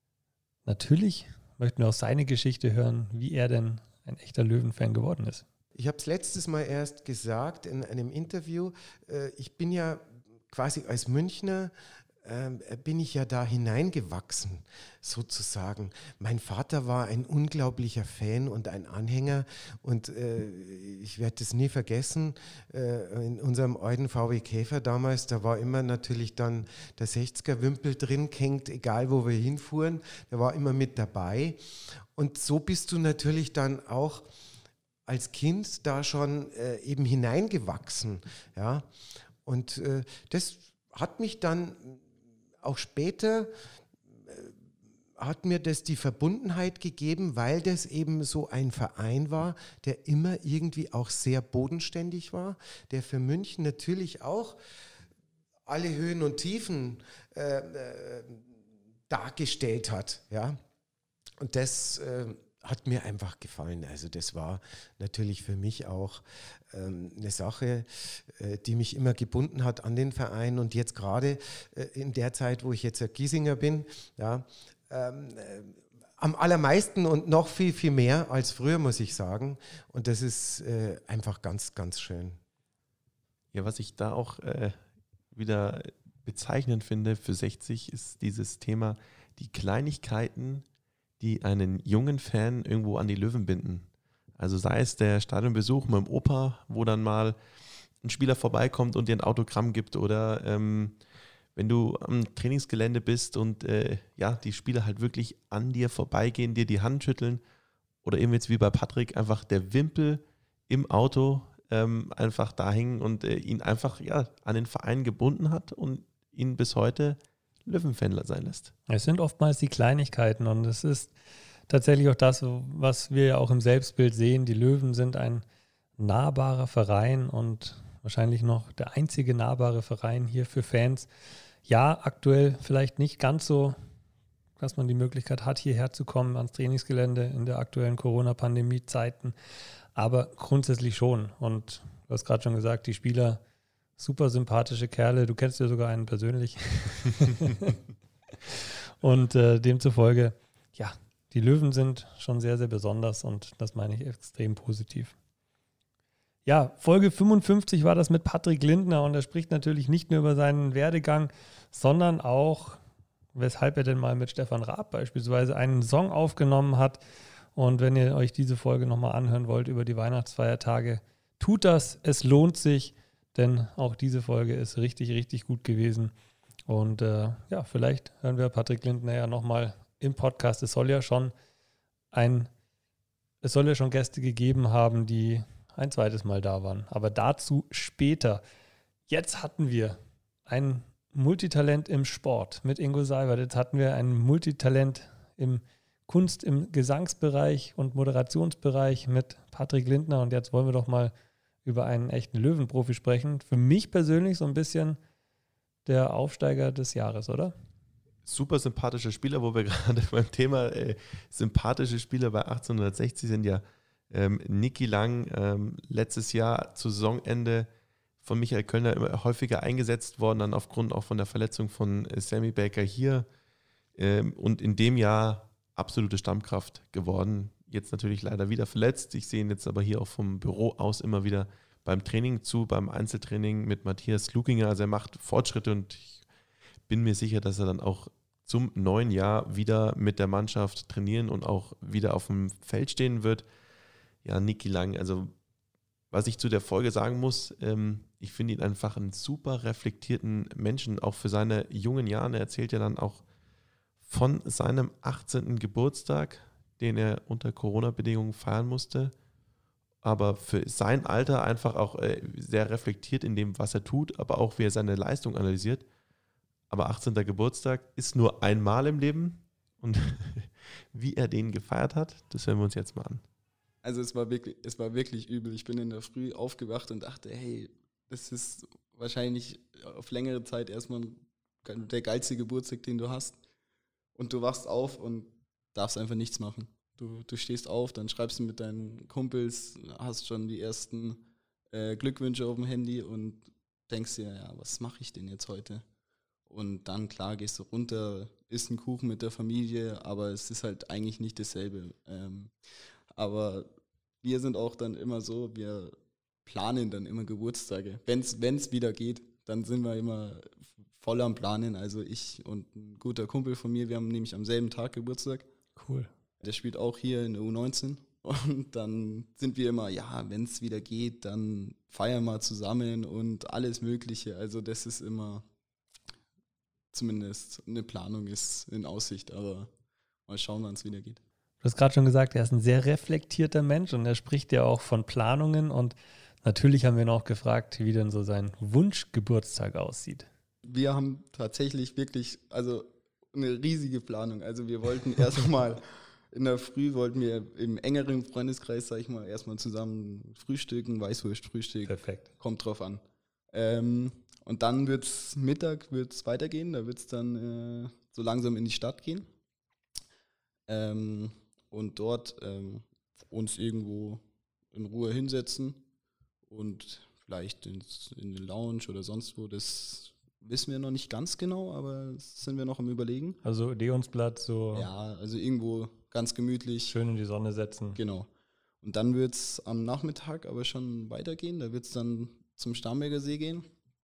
natürlich möchten wir auch seine Geschichte hören, wie er denn ein echter Löwenfan geworden ist. Ich habe es letztes Mal erst gesagt in einem Interview. Äh, ich bin ja quasi als Münchner äh, bin ich ja da hineingewachsen, sozusagen. Mein Vater war ein unglaublicher Fan und ein Anhänger und äh, ich werde das nie vergessen, äh, in unserem alten V W Käfer damals, da war immer natürlich dann der sechziger-Wimpel drin gehängt, egal wo wir hinfuhren, der war immer mit dabei und so bist du natürlich dann auch als Kind da schon äh, eben hineingewachsen, ja, und äh, das hat mich dann auch später, äh, hat mir das die Verbundenheit gegeben, weil das eben so ein Verein war, der immer irgendwie auch sehr bodenständig war, der für München natürlich auch alle Höhen und Tiefen äh, äh, dargestellt hat, ja, und das äh, hat mir einfach gefallen. Also das war natürlich für mich auch ähm, eine Sache, äh, die mich immer gebunden hat an den Verein. Und jetzt gerade äh, in der Zeit, wo ich jetzt ein Giesinger bin, ja, ähm, äh, am allermeisten und noch viel, viel mehr als früher, muss ich sagen. Und das ist äh, einfach ganz, ganz schön. Ja, was ich da auch äh, wieder bezeichnend finde für sechzig, ist dieses Thema, die Kleinigkeiten, die einen jungen Fan irgendwo an die Löwen binden. Also sei es der Stadionbesuch mit dem Opa, wo dann mal ein Spieler vorbeikommt und dir ein Autogramm gibt oder ähm, wenn du am Trainingsgelände bist und äh, ja, die Spieler halt wirklich an dir vorbeigehen, dir die Hand schütteln oder eben jetzt wie bei Patrick einfach der Wimpel im Auto ähm, einfach da hängen und äh, ihn einfach ja, an den Verein gebunden hat und ihn bis heute Löwenfan sein lässt. Es sind oftmals die Kleinigkeiten und es ist tatsächlich auch das, was wir ja auch im Selbstbild sehen. Die Löwen sind ein nahbarer Verein und wahrscheinlich noch der einzige nahbare Verein hier für Fans. Ja, aktuell vielleicht nicht ganz so, dass man die Möglichkeit hat, hierher zu kommen ans Trainingsgelände in der aktuellen Corona-Pandemie-Zeiten, aber grundsätzlich schon. Und du hast gerade schon gesagt, die Spieler, super sympathische Kerle, du kennst ja sogar einen persönlich. Und äh, demzufolge, ja, die Löwen sind schon sehr, sehr besonders und das meine ich extrem positiv. Ja, Folge fünfundfünfzig war das mit Patrick Lindner und er spricht natürlich nicht nur über seinen Werdegang, sondern auch, weshalb er denn mal mit Stefan Raab beispielsweise einen Song aufgenommen hat. Und wenn ihr euch diese Folge nochmal anhören wollt über die Weihnachtsfeiertage, tut das, es lohnt sich. Denn auch diese Folge ist richtig, richtig gut gewesen. Und äh, ja, vielleicht hören wir Patrick Lindner ja nochmal im Podcast. Es soll ja schon ein, es soll ja schon Gäste gegeben haben, die ein zweites Mal da waren. Aber dazu später. Jetzt hatten wir ein Multitalent im Sport mit Ingo Seibert. Jetzt hatten wir ein Multitalent im Kunst-, im Gesangsbereich und Moderationsbereich mit Patrick Lindner. Und jetzt wollen wir doch mal über einen echten Löwenprofi sprechen. Für mich persönlich so ein bisschen der Aufsteiger des Jahres, oder? Super sympathischer Spieler, wo wir gerade beim Thema äh, sympathische Spieler bei achtzehnhundertsechzig sind. Ja, ähm, Niki Lang, ähm, letztes Jahr zu Saisonende von Michael Kölner immer häufiger eingesetzt worden, dann aufgrund auch von der Verletzung von äh, Sammy Baker hier ähm, und in dem Jahr absolute Stammkraft geworden. Jetzt natürlich leider wieder verletzt. Ich sehe ihn jetzt aber hier auch vom Büro aus immer wieder beim Training zu, beim Einzeltraining mit Matthias Lukinger. Also er macht Fortschritte und ich bin mir sicher, dass er dann auch zum neuen Jahr wieder mit der Mannschaft trainieren und auch wieder auf dem Feld stehen wird. Ja, Niki Lang, also was ich zu der Folge sagen muss, ähm, ich finde ihn einfach einen super reflektierten Menschen, auch für seine jungen Jahre. Er erzählt ja dann auch von seinem achtzehnten Geburtstag, den er unter Corona-Bedingungen feiern musste, aber für sein Alter einfach auch äh, sehr reflektiert in dem, was er tut, aber auch wie er seine Leistung analysiert. Aber achtzehnter Geburtstag ist nur einmal im Leben und wie er den gefeiert hat, das hören wir uns jetzt mal an. Also es war wirklich, es war wirklich übel. Ich bin in der Früh aufgewacht und dachte, hey, das ist wahrscheinlich auf längere Zeit erstmal der geilste Geburtstag, den du hast. Und du wachst auf und darfst einfach nichts machen. Du, du stehst auf, dann schreibst du mit deinen Kumpels, hast schon die ersten äh, Glückwünsche auf dem Handy und denkst dir, ja, was mache ich denn jetzt heute? Und dann, klar, gehst du runter, isst einen Kuchen mit der Familie, aber es ist halt eigentlich nicht dasselbe. Ähm, aber wir sind auch dann immer so, wir planen dann immer Geburtstage. Wenn es wieder geht, dann sind wir immer voll am Planen. Also ich und ein guter Kumpel von mir, wir haben nämlich am selben Tag Geburtstag. Cool. Der spielt auch hier in der U neunzehn. Und dann sind wir immer, ja, wenn es wieder geht, dann feiern wir zusammen und alles Mögliche. Also das ist immer... Zumindest eine Planung ist in Aussicht, aber mal schauen, wann es wieder geht. Du hast gerade schon gesagt, er ist ein sehr reflektierter Mensch und er spricht ja auch von Planungen und natürlich haben wir noch gefragt, wie denn so sein Wunschgeburtstag aussieht. Wir haben tatsächlich wirklich, also eine riesige Planung. Also wir wollten erst mal in der Früh, wollten wir im engeren Freundeskreis, sag ich mal, erstmal zusammen frühstücken, Weißwurstfrühstück. Perfekt. Kommt drauf an. Ähm, Und dann wird es Mittag wird's weitergehen, da wird es dann äh, so langsam in die Stadt gehen. Ähm, und dort ähm, uns irgendwo in Ruhe hinsetzen und vielleicht ins, in den Lounge oder sonst wo. Das wissen wir noch nicht ganz genau, aber das sind wir noch am Überlegen. Also Odeonsblatt, so Ja, also irgendwo ganz gemütlich. schön in die Sonne setzen. Genau. Und dann wird es am Nachmittag aber schon weitergehen. Da wird es dann zum Starnberger See gehen.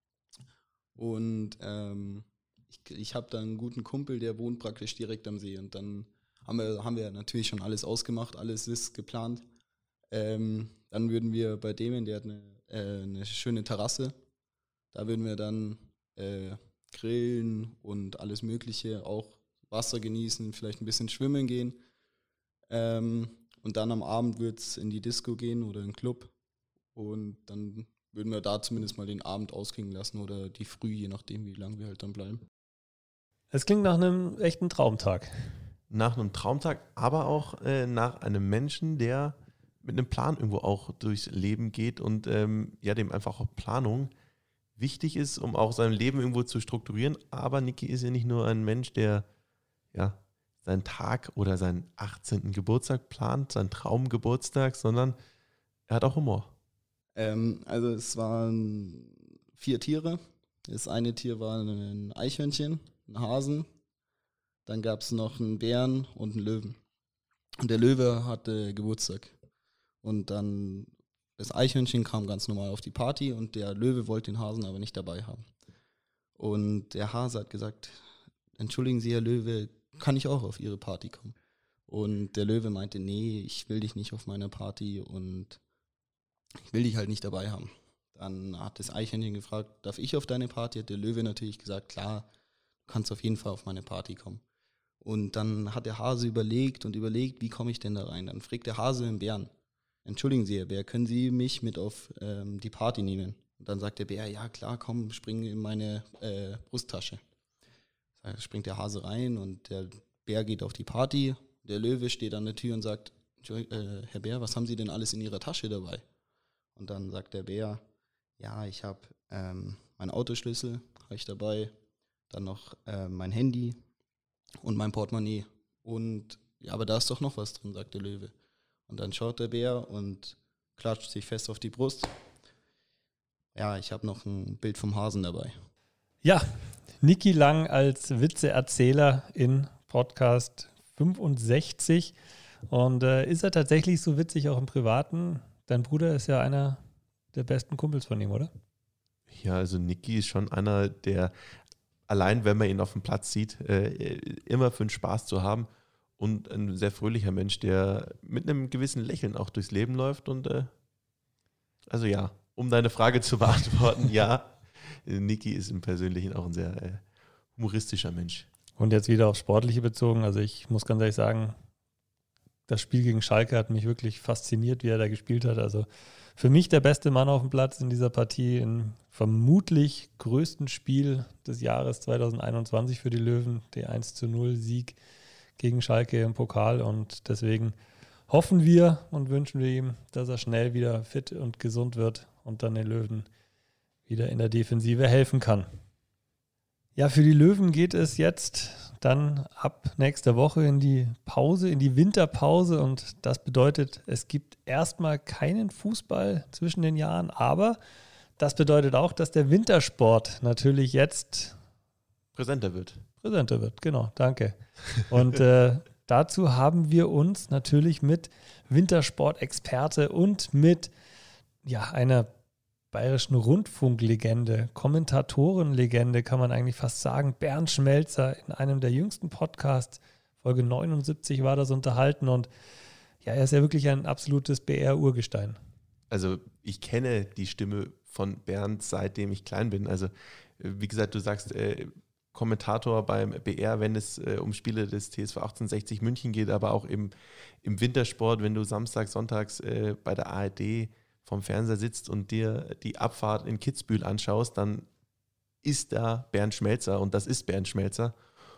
Und ähm, ich, ich habe da einen guten Kumpel, der wohnt praktisch direkt am See. Und dann haben wir, haben wir natürlich schon alles ausgemacht, alles ist geplant. Ähm, dann würden wir bei dem, der hat eine, äh, eine schöne Terrasse, da würden wir dann äh, grillen und alles Mögliche, auch Wasser genießen, vielleicht ein bisschen schwimmen gehen. Ähm, und dann am Abend wird es in die Disco gehen oder in den Club. Und dann würden wir da zumindest mal den Abend ausklingen lassen oder die Früh, je nachdem, wie lange wir halt dann bleiben. Es klingt nach einem echten Traumtag. Nach einem Traumtag, aber auch äh, nach einem Menschen, der mit einem Plan irgendwo auch durchs Leben geht und ähm, ja, dem einfach auch Planung wichtig ist, um auch sein Leben irgendwo zu strukturieren. Aber Niki ist ja nicht nur ein Mensch, der ja seinen Tag oder seinen achtzehnten Geburtstag plant, seinen Traumgeburtstag, sondern er hat auch Humor. Ähm, also es waren vier Tiere. Das eine Tier war ein Eichhörnchen, ein Hasen. Dann gab es noch einen Bären und einen Löwen. Und der Löwe hatte Geburtstag. Und dann das Eichhörnchen kam ganz normal auf die Party und der Löwe wollte den Hasen aber nicht dabei haben. Und der Hase hat gesagt, entschuldigen Sie, Herr Löwe, kann ich auch auf Ihre Party kommen? Und der Löwe meinte, nee, ich will dich nicht auf meiner Party und ich will dich halt nicht dabei haben. Dann hat das Eichhörnchen gefragt, darf ich auf deine Party? Hat der Löwe natürlich gesagt, klar, du kannst auf jeden Fall auf meine Party kommen. Und dann hat der Hase überlegt und überlegt, wie komme ich denn da rein? Dann fragt der Hase den Bären, entschuldigen Sie, Herr Bär, können Sie mich mit auf ähm, die Party nehmen? Und dann sagt der Bär, ja klar, komm, spring in meine äh, Brusttasche. Da springt der Hase rein und der Bär geht auf die Party. Der Löwe steht an der Tür und sagt, äh, Herr Bär, was haben Sie denn alles in Ihrer Tasche dabei? Und dann sagt der Bär, ja, ich habe ähm, meinen Autoschlüssel, habe ich dabei. Dann noch äh, mein Handy und mein Portemonnaie. Und ja, aber da ist doch noch was drin, sagt der Löwe. Und dann schaut der Bär und klatscht sich fest auf die Brust. Ja, ich habe noch ein Bild vom Hasen dabei. Ja, Niki Lang als Witzeerzähler in Podcast fünfundsechzig. Und äh, ist er tatsächlich so witzig auch im Privaten? Dein Bruder ist ja einer der besten Kumpels von ihm, oder? Ja, also Niki ist schon einer, der allein, wenn man ihn auf dem Platz sieht, äh, immer für den Spaß zu haben und ein sehr fröhlicher Mensch, der mit einem gewissen Lächeln auch durchs Leben läuft. Und äh, also ja, um deine Frage zu beantworten, ja, Niki ist im Persönlichen auch ein sehr äh, humoristischer Mensch. Und jetzt wieder aufs Sportliche bezogen. Also ich muss ganz ehrlich sagen, das Spiel gegen Schalke hat mich wirklich fasziniert, wie er da gespielt hat. Also für mich der beste Mann auf dem Platz in dieser Partie, im vermutlich größten Spiel des Jahres zwanzig einundzwanzig für die Löwen, der eins zu null Sieg gegen Schalke im Pokal. Und deswegen hoffen wir und wünschen wir ihm, dass er schnell wieder fit und gesund wird und dann den Löwen wieder in der Defensive helfen kann. Ja, für die Löwen geht es jetzt dann ab nächster Woche in die Pause, in die Winterpause, und das bedeutet, es gibt erstmal keinen Fußball zwischen den Jahren, aber das bedeutet auch, dass der Wintersport natürlich jetzt präsenter wird. Präsenter wird, genau, danke. Und äh, dazu haben wir uns natürlich mit Wintersport-Experte und mit ja, einer bayerischen Rundfunklegende, Kommentatorenlegende, kann man eigentlich fast sagen, Bernd Schmelzer in einem der jüngsten Podcasts, Folge neunundsiebzig war das, unterhalten, und ja, er ist ja wirklich ein absolutes B R-Urgestein. Also ich kenne die Stimme von Bernd, seitdem ich klein bin. Also wie gesagt, du sagst äh, Kommentator beim B R, wenn es äh, um Spiele des T S V achtzehnhundertsechzig München geht, aber auch im, im Wintersport, wenn du samstags, sonntags äh, bei der A R D vom Fernseher sitzt und dir die Abfahrt in Kitzbühel anschaust, dann ist da Bernd Schmelzer, und das ist Bernd Schmelzer.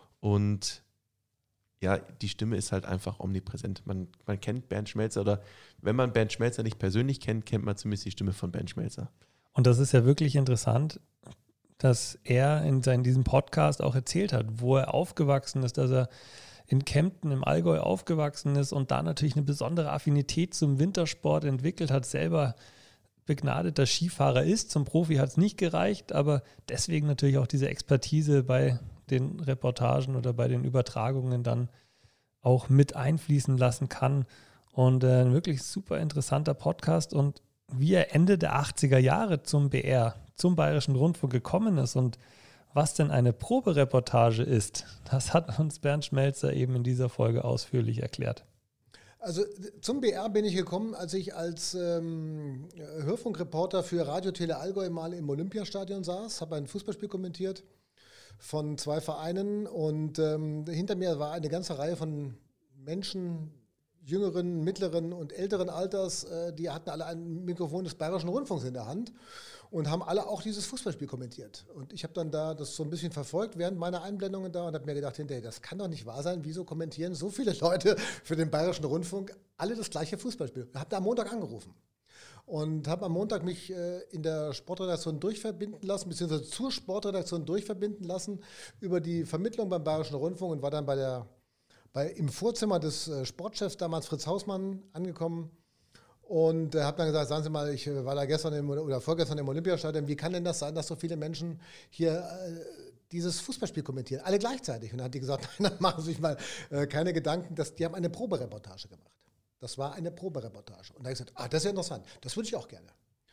Und ja, die Stimme ist halt einfach omnipräsent. Man, man kennt Bernd Schmelzer, oder wenn man Bernd Schmelzer nicht persönlich kennt, kennt man zumindest die Stimme von Bernd Schmelzer. Und das ist ja wirklich interessant, dass er in seinem, diesem Podcast auch erzählt hat, wo er aufgewachsen ist, dass er in Kempten im Allgäu aufgewachsen ist und da natürlich eine besondere Affinität zum Wintersport entwickelt hat, selber begnadeter Skifahrer ist. Zum Profi hat es nicht gereicht, aber deswegen natürlich auch diese Expertise bei den Reportagen oder bei den Übertragungen dann auch mit einfließen lassen kann. Und äh, ein wirklich super interessanter Podcast, und wie er Ende der achtziger Jahre zum B R, zum Bayerischen Rundfunk gekommen ist und was denn eine Probereportage ist, das hat uns Bernd Schmelzer eben in dieser Folge ausführlich erklärt. Also zum B R bin ich gekommen, als ich als ähm, Hörfunkreporter für Radio Tele Allgäu mal im Olympiastadion saß, habe ein Fußballspiel kommentiert von zwei Vereinen, und ähm, hinter mir war eine ganze Reihe von Menschen, jüngeren, mittleren und älteren Alters, äh, die hatten alle ein Mikrofon des Bayerischen Rundfunks in der Hand und haben alle auch dieses Fußballspiel kommentiert. Und ich habe dann da das so ein bisschen verfolgt während meiner Einblendungen da und habe mir gedacht, hinterher, das kann doch nicht wahr sein, wieso kommentieren so viele Leute für den Bayerischen Rundfunk alle das gleiche Fußballspiel. Ich habe da am Montag angerufen und habe am Montag mich äh, in der Sportredaktion durchverbinden lassen, beziehungsweise zur Sportredaktion durchverbinden lassen über die Vermittlung beim Bayerischen Rundfunk, und war dann bei der, bei, im Vorzimmer des äh, Sportchefs, damals Fritz Hausmann, angekommen. Und äh, habe dann gesagt, sagen Sie mal, ich äh, war da gestern im, oder vorgestern im Olympiastadion, wie kann denn das sein, dass so viele Menschen hier äh, dieses Fußballspiel kommentieren, alle gleichzeitig? Und dann hat die gesagt, nein, dann machen Sie sich mal äh, keine Gedanken, dass, die haben eine Probereportage gemacht. Das war eine Probereportage. Und da habe ich gesagt, ah, das ist ja interessant, das würde ich auch gerne.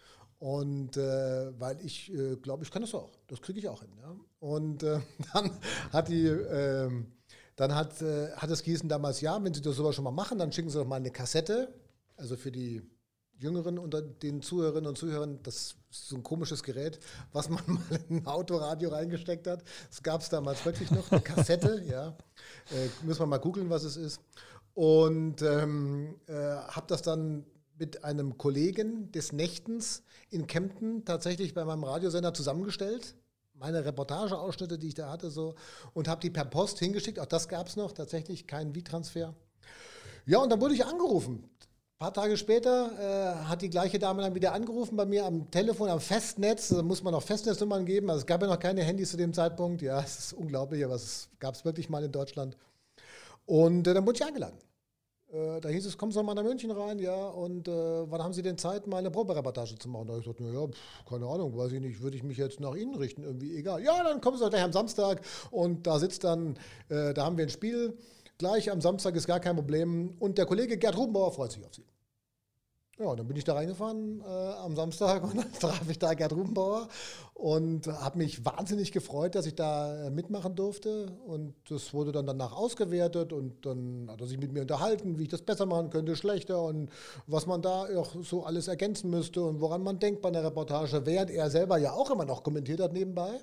Und äh, weil ich äh, glaube, ich kann das auch, das kriege ich auch hin. Ja? Und äh, dann hat die... Äh, Dann hat, äh, hat es gehießen damals, ja, wenn Sie das sowas schon mal machen, dann schicken Sie doch mal eine Kassette. Also für die Jüngeren unter den Zuhörerinnen und Zuhörern, das ist so ein komisches Gerät, was man mal in ein Autoradio reingesteckt hat. Das gab es damals wirklich noch, eine Kassette, ja. Äh, müssen wir mal googeln, was es ist. Und ähm, äh, habe das dann mit einem Kollegen des Nächtens in Kempten tatsächlich bei meinem Radiosender zusammengestellt. Meine Reportageausschnitte, die ich da hatte, so, und habe die per Post hingeschickt. Auch das gab es noch, tatsächlich keinen V-Transfer. Ja, und dann wurde ich angerufen. paar Tage später äh, hat die gleiche Dame dann wieder angerufen bei mir am Telefon, am Festnetz. Da muss man noch Festnetznummern geben. Also es gab ja noch keine Handys zu dem Zeitpunkt. Ja, es ist unglaublich, aber es gab es wirklich mal in Deutschland. Und äh, dann wurde ich eingeladen. Äh, da hieß es, kommen Sie doch mal nach München rein, ja, und äh, wann haben Sie denn Zeit, mal eine Probereportage zu machen? Da habe ich gesagt, naja, keine Ahnung, weiß ich nicht, würde ich mich jetzt nach Ihnen richten, irgendwie egal. Ja, dann kommen Sie doch gleich am Samstag und da sitzt dann, äh, da haben wir ein Spiel. Gleich am Samstag ist gar kein Problem. Und der Kollege Gerd Rubenbauer freut sich auf Sie. Ja, dann bin ich da reingefahren äh, am Samstag und dann traf ich da Gerd Rubenbauer und habe mich wahnsinnig gefreut, dass ich da äh, mitmachen durfte. Und das wurde dann danach ausgewertet und dann hat er sich mit mir unterhalten, wie ich das besser machen könnte, schlechter und was man da auch so alles ergänzen müsste und woran man denkt bei einer Reportage, während er selber ja auch immer noch kommentiert hat nebenbei.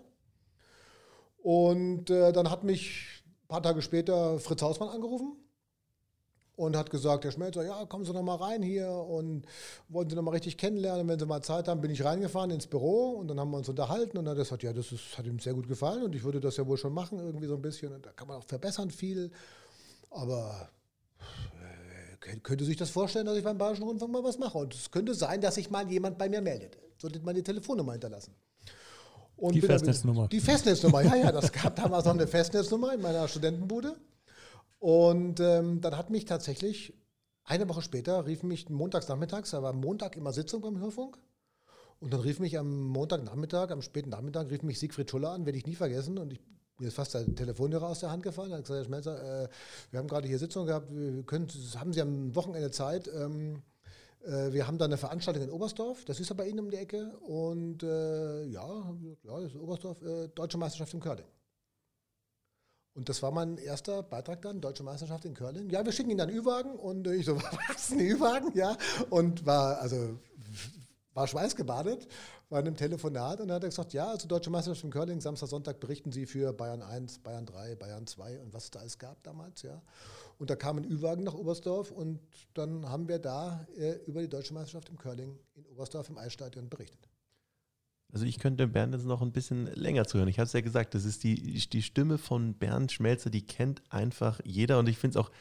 Und äh, dann hat mich ein paar Tage später Fritz Hausmann angerufen und hat gesagt, Herr Schmelzer, ja, kommen Sie noch mal rein hier und wollen Sie noch mal richtig kennenlernen, wenn Sie mal Zeit haben. Bin ich reingefahren ins Büro und dann haben wir uns unterhalten und dann hat er gesagt, ja, das ist, hat ihm sehr gut gefallen und ich würde das ja wohl schon machen, irgendwie so ein bisschen. Und da kann man auch verbessern viel, aber äh, könnte sich das vorstellen, dass ich beim Bayerischen Rundfunk mal was mache. Und es könnte sein, dass sich mal jemand bei mir meldet. Sollte man die Telefonnummer hinterlassen. Und die Festnetznummer. Die Festnetznummer, ja, ja, das gab damals noch eine Festnetznummer in meiner Studentenbude. Und ähm, dann hat mich tatsächlich, eine Woche später, rief mich montags nachmittags, da war Montag immer Sitzung beim Hörfunk. Und dann rief mich am Montagnachmittag, am späten Nachmittag, rief mich Siegfried Schuller an, werde ich nie vergessen. Und ich, mir ist fast der Telefonhörer aus der Hand gefallen. Er hat gesagt, Herr Schmelzer, äh, wir haben gerade hier Sitzung gehabt, wir können, haben Sie am Wochenende Zeit? Ähm, äh, wir haben da eine Veranstaltung in Oberstdorf, das ist ja bei Ihnen um die Ecke. Und äh, ja, ja, das ist Oberstdorf, äh, Deutsche Meisterschaft im Curling. Und das war mein erster Beitrag dann, Deutsche Meisterschaft in Curling. Ja, wir schicken Ihnen dann Ü-Wagen und ich so, was, ein Ü-Wagen? Ja, und war, also, war schweißgebadet, war in einem Telefonat und dann hat er gesagt, ja, also Deutsche Meisterschaft im Curling, Samstag, Sonntag berichten Sie für Bayern eins, Bayern drei, Bayern zwei und was es da alles gab damals, ja. Und da kam ein Ü-Wagen nach Oberstdorf und dann haben wir da äh, über die Deutsche Meisterschaft im Curling in Oberstdorf im Eisstadion berichtet. Also ich könnte Bernd jetzt noch ein bisschen länger zuhören. Ich habe es ja gesagt, das ist die, die Stimme von Bernd Schmelzer, die kennt einfach jeder. Und ich finde es auch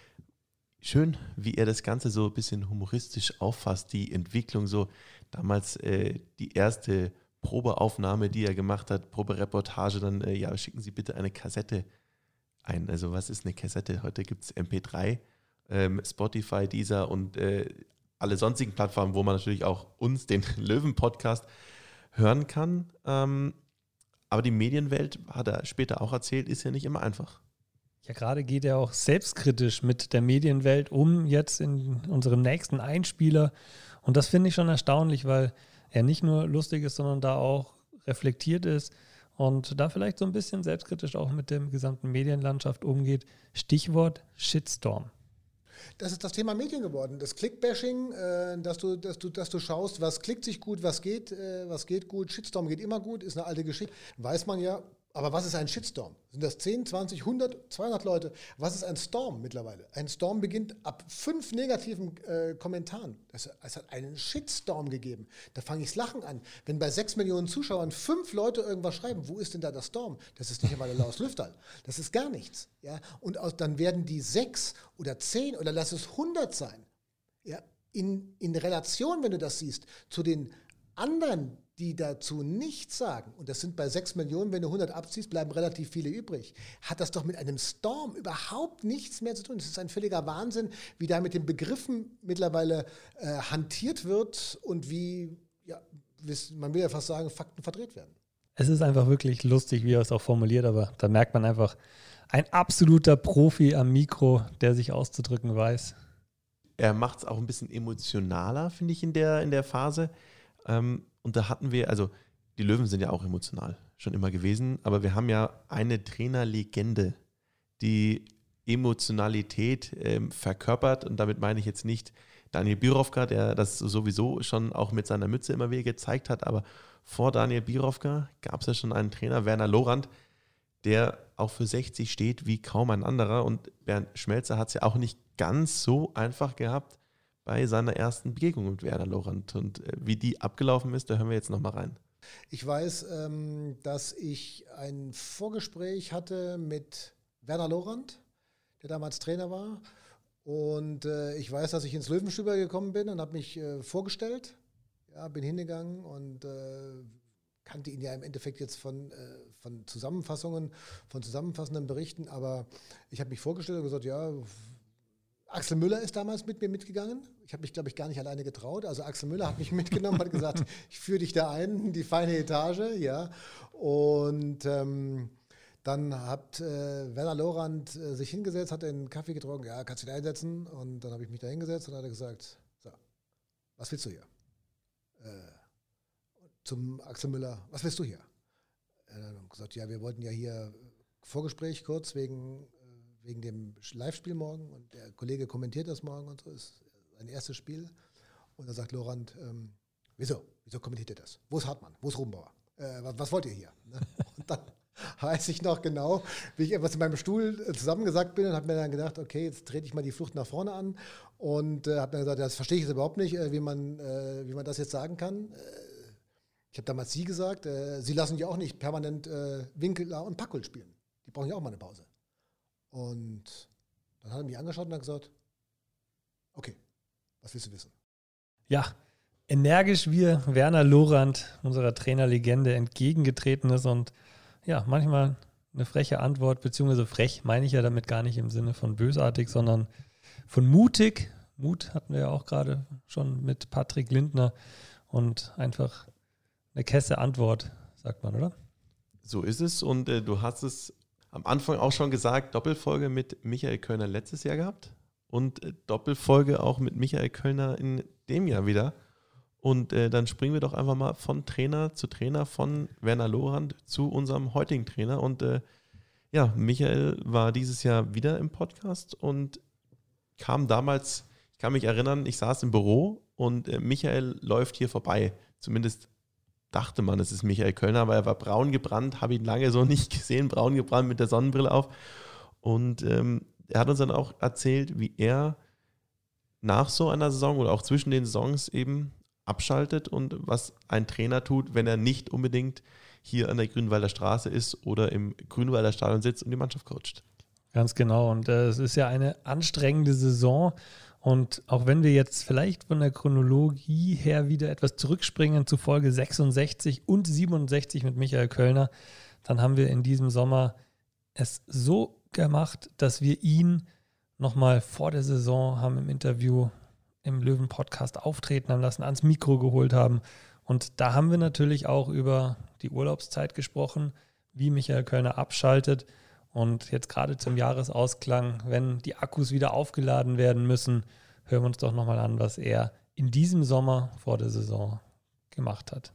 schön, wie er das Ganze so ein bisschen humoristisch auffasst. Die Entwicklung so, damals äh, die erste Probeaufnahme, die er gemacht hat, Probereportage, dann, äh, ja, schicken Sie bitte eine Kassette ein. Also was ist eine Kassette? Heute gibt es M P drei, ähm, Spotify, Deezer und äh, alle sonstigen Plattformen, wo man natürlich auch uns, den Löwen-Podcast, hören kann. Ähm, aber die Medienwelt, hat er später auch erzählt, ist ja nicht immer einfach. Ja, gerade geht er auch selbstkritisch mit der Medienwelt um, jetzt in unserem nächsten Einspieler. Und das finde ich schon erstaunlich, weil er nicht nur lustig ist, sondern da auch reflektiert ist und da vielleicht so ein bisschen selbstkritisch auch mit der gesamten Medienlandschaft umgeht. Stichwort Shitstorm. Das ist das Thema Medien geworden, das Clickbashing, äh, dass, du, dass, du, dass du schaust, was klickt sich gut, was geht, äh, was geht gut. Shitstorm geht immer gut, ist eine alte Geschichte. Weiß man ja, aber was ist ein Shitstorm? Sind das zehn, zwanzig, hundert, zweihundert Leute? Was ist ein Storm mittlerweile? Ein Storm beginnt ab fünf negativen äh, Kommentaren. Es, es hat einen Shitstorm gegeben. Da fange ich das Lachen an. Wenn bei sechs Millionen Zuschauern fünf Leute irgendwas schreiben, wo ist denn da der Storm? Das ist nicht einmal der Laus Lüfterl. Das ist gar nichts. Ja? Und aus, dann werden die sechs oder zehn oder lass es hundert sein. Ja? In, in Relation, wenn du das siehst, zu den anderen, die dazu nichts sagen, und das sind bei sechs Millionen, wenn du hundert abziehst, bleiben relativ viele übrig, hat das doch mit einem Storm überhaupt nichts mehr zu tun. Es ist ein völliger Wahnsinn, wie da mit den Begriffen mittlerweile äh, hantiert wird und wie, ja, man will ja fast sagen, Fakten verdreht werden. Es ist einfach wirklich lustig, wie er es auch formuliert, aber da merkt man einfach, ein absoluter Profi am Mikro, der sich auszudrücken weiß. Er macht es auch ein bisschen emotionaler, finde ich, in der, in der Phase. Ähm, und da hatten wir, also die Löwen sind ja auch emotional, schon immer gewesen, aber wir haben ja eine Trainerlegende, die Emotionalität ähm, verkörpert, und damit meine ich jetzt nicht Daniel Birovka, der das sowieso schon auch mit seiner Mütze immer wieder gezeigt hat, aber vor Daniel Birovka gab es ja schon einen Trainer, Werner Lorand, der auch für sechzig steht wie kaum ein anderer, und Bernd Schmelzer hat es ja auch nicht ganz so einfach gehabt bei seiner ersten Begegnung mit Werner Lorand. Und äh, wie die abgelaufen ist, da hören wir jetzt nochmal rein. Ich weiß, ähm, dass ich ein Vorgespräch hatte mit Werner Lorand, der damals Trainer war. Und äh, ich weiß, dass ich ins Löwenstüber gekommen bin und habe mich äh, vorgestellt. Ja, bin hingegangen und äh, kannte ihn ja im Endeffekt jetzt von, äh, von Zusammenfassungen, von zusammenfassenden Berichten. Aber ich habe mich vorgestellt und gesagt, ja, Axel Müller ist damals mit mir mitgegangen. Ich habe mich, glaube ich, gar nicht alleine getraut. Also Axel Müller hat mich mitgenommen, hat gesagt, ich führe dich da ein, in die feine Etage. Ja. Und ähm, dann hat äh, Werner Lorand äh, sich hingesetzt, hat einen Kaffee getrunken. Ja, kannst du dich einsetzen? Und dann habe ich mich da hingesetzt und hat er gesagt, so, was willst du hier? Äh, zum Axel Müller, was willst du hier? Er hat gesagt, ja, wir wollten ja hier Vorgespräch kurz wegen wegen dem Live-Spiel morgen und der Kollege kommentiert das morgen und so, ist sein erstes Spiel. Und da sagt Lorand, ähm, wieso? Wieso kommentiert ihr das? Wo ist Hartmann? Wo ist Rubenbauer? Äh, was, was wollt ihr hier? Und dann weiß ich noch genau, wie ich etwas in meinem Stuhl zusammengesackt bin und habe mir dann gedacht, okay, jetzt trete ich mal die Flucht nach vorne an und äh, habe dann gesagt, das verstehe ich jetzt überhaupt nicht, äh, wie, man, äh, wie man das jetzt sagen kann. Äh, ich habe damals Sie gesagt, äh, Sie lassen ja auch nicht permanent äh, Winkler und Packel spielen. Die brauchen ja auch mal eine Pause. Und dann hat er mich angeschaut und hat gesagt, okay, was willst du wissen? Ja, energisch wie Werner Lorand, unserer Trainerlegende, entgegengetreten ist und ja, manchmal eine freche Antwort, beziehungsweise frech meine ich ja damit gar nicht im Sinne von bösartig, sondern von mutig. Mut hatten wir ja auch gerade schon mit Patrick Lindner und einfach eine kesse Antwort, sagt man, oder? So ist es und äh, du hast es am Anfang auch schon gesagt, Doppelfolge mit Michael Kölner letztes Jahr gehabt und Doppelfolge auch mit Michael Kölner in dem Jahr wieder. Und äh, dann springen wir doch einfach mal von Trainer zu Trainer, von Werner Lorand zu unserem heutigen Trainer. Und äh, ja, Michael war dieses Jahr wieder im Podcast und kam damals, ich kann mich erinnern, ich saß im Büro und äh, Michael läuft hier vorbei. Zumindest dachte man, es ist Michael Kölner, aber er war braun gebrannt, habe ihn lange so nicht gesehen, braun gebrannt mit der Sonnenbrille auf. Und ähm, er hat uns dann auch erzählt, wie er nach so einer Saison oder auch zwischen den Saisons eben abschaltet und was ein Trainer tut, wenn er nicht unbedingt hier an der Grünwalder Straße ist oder im Grünwalder Stadion sitzt und die Mannschaft coacht. Ganz genau. Und äh, es ist ja eine anstrengende Saison. Und auch wenn wir jetzt vielleicht von der Chronologie her wieder etwas zurückspringen zu Folge sechsundsechzig und siebenundsechzig mit Michael Kölner, dann haben wir in diesem Sommer es so gemacht, dass wir ihn nochmal vor der Saison haben im Interview im Löwen-Podcast auftreten haben lassen, ans Mikro geholt haben. Und da haben wir natürlich auch über die Urlaubszeit gesprochen, wie Michael Kölner abschaltet. Und jetzt gerade zum Jahresausklang, wenn die Akkus wieder aufgeladen werden müssen, hören wir uns doch nochmal an, was er in diesem Sommer vor der Saison gemacht hat.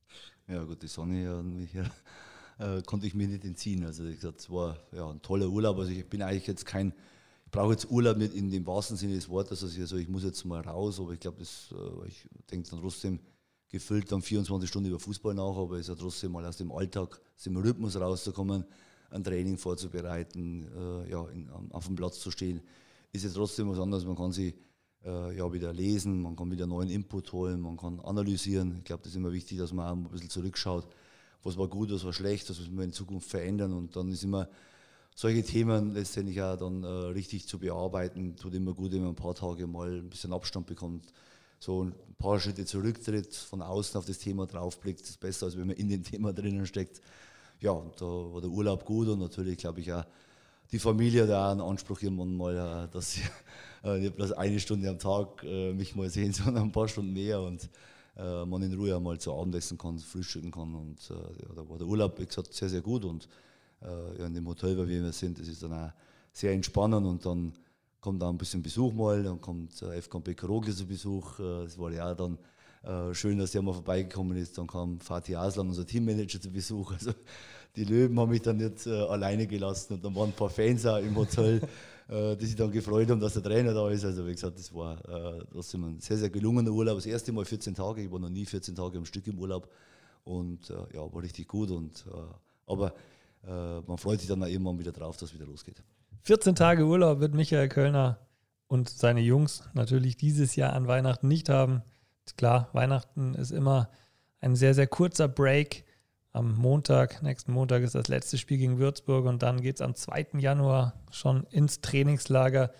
Ja gut, die Sonne ja, hier, äh, konnte ich mir nicht entziehen. Also ich gesagt, es war ja, ein toller Urlaub. Also ich bin eigentlich jetzt kein, ich brauche jetzt Urlaub nicht in dem wahrsten Sinne des Wortes. Also ich, also ich muss jetzt mal raus, aber ich glaube, äh, ich denke dann trotzdem gefüllt dann vierundzwanzig Stunden über Fußball nach, aber es ist ja trotzdem mal aus dem Alltag, aus dem Rhythmus rauszukommen, ein Training vorzubereiten, äh, ja, in, auf dem Platz zu stehen, ist ja trotzdem was anderes. Man kann sich äh, ja, wieder lesen, man kann wieder neuen Input holen, man kann analysieren. Ich glaube, das ist immer wichtig, dass man auch ein bisschen zurückschaut, was war gut, was war schlecht, was müssen wir in Zukunft verändern. Und dann ist immer solche Themen letztendlich auch dann äh, richtig zu bearbeiten. Tut immer gut, wenn man ein paar Tage mal ein bisschen Abstand bekommt, so ein paar Schritte zurücktritt, von außen auf das Thema draufblickt. Das ist besser, als wenn man in dem Thema drinnen steckt. Ja, und da war der Urlaub gut und natürlich glaube ich auch, die Familie hat auch einen Anspruch irgendwann mal, dass sie äh, nicht bloß eine Stunde am Tag äh, mich mal sehen, sondern ein paar Stunden mehr und äh, man in Ruhe einmal zu Abendessen kann, frühstücken kann. Und äh, ja, da war der Urlaub, wie gesagt, sehr, sehr gut und äh, ja, in dem Hotel, wo wir sind, das ist dann auch sehr entspannend und dann kommt auch ein bisschen Besuch mal, dann kommt äh, F K P Karogli zu Besuch, äh, das war ja auch dann Äh, schön, dass der mal vorbeigekommen ist. Dann kam Fatih Aslan, unser Teammanager, zu Besuch. Also die Löwen haben mich dann nicht äh, alleine gelassen und dann waren ein paar Fans auch im Hotel, äh, die sich dann gefreut haben, dass der Trainer da ist. Also wie gesagt, das war äh, trotzdem ein sehr, sehr gelungener Urlaub. Das erste Mal vierzehn Tage, ich war noch nie vierzehn Tage am Stück im Urlaub und äh, ja, war richtig gut. Und, äh, aber äh, man freut sich dann auch irgendwann wieder drauf, dass es wieder losgeht. vierzehn Tage Urlaub wird Michael Kölner und seine Jungs natürlich dieses Jahr an Weihnachten nicht haben. Klar, Weihnachten ist immer ein sehr, sehr kurzer Break. Am Montag, nächsten Montag ist das letzte Spiel gegen Würzburg und dann geht es am zweiten Januar schon ins Trainingslager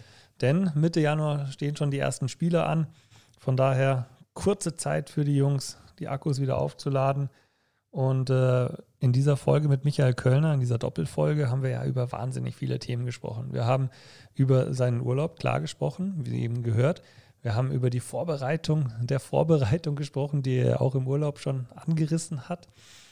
denn Mitte Januar stehen schon die ersten Spiele an. Von daher kurze Zeit für die Jungs, die Akkus wieder aufzuladen. Und äh, in dieser Folge mit Michael Köllner, in dieser Doppelfolge, haben wir ja über wahnsinnig viele Themen gesprochen. Wir haben über seinen Urlaub klar gesprochen, wie eben gehört. Wir haben über die Vorbereitung der Vorbereitung gesprochen, die er auch im Urlaub schon angerissen hat.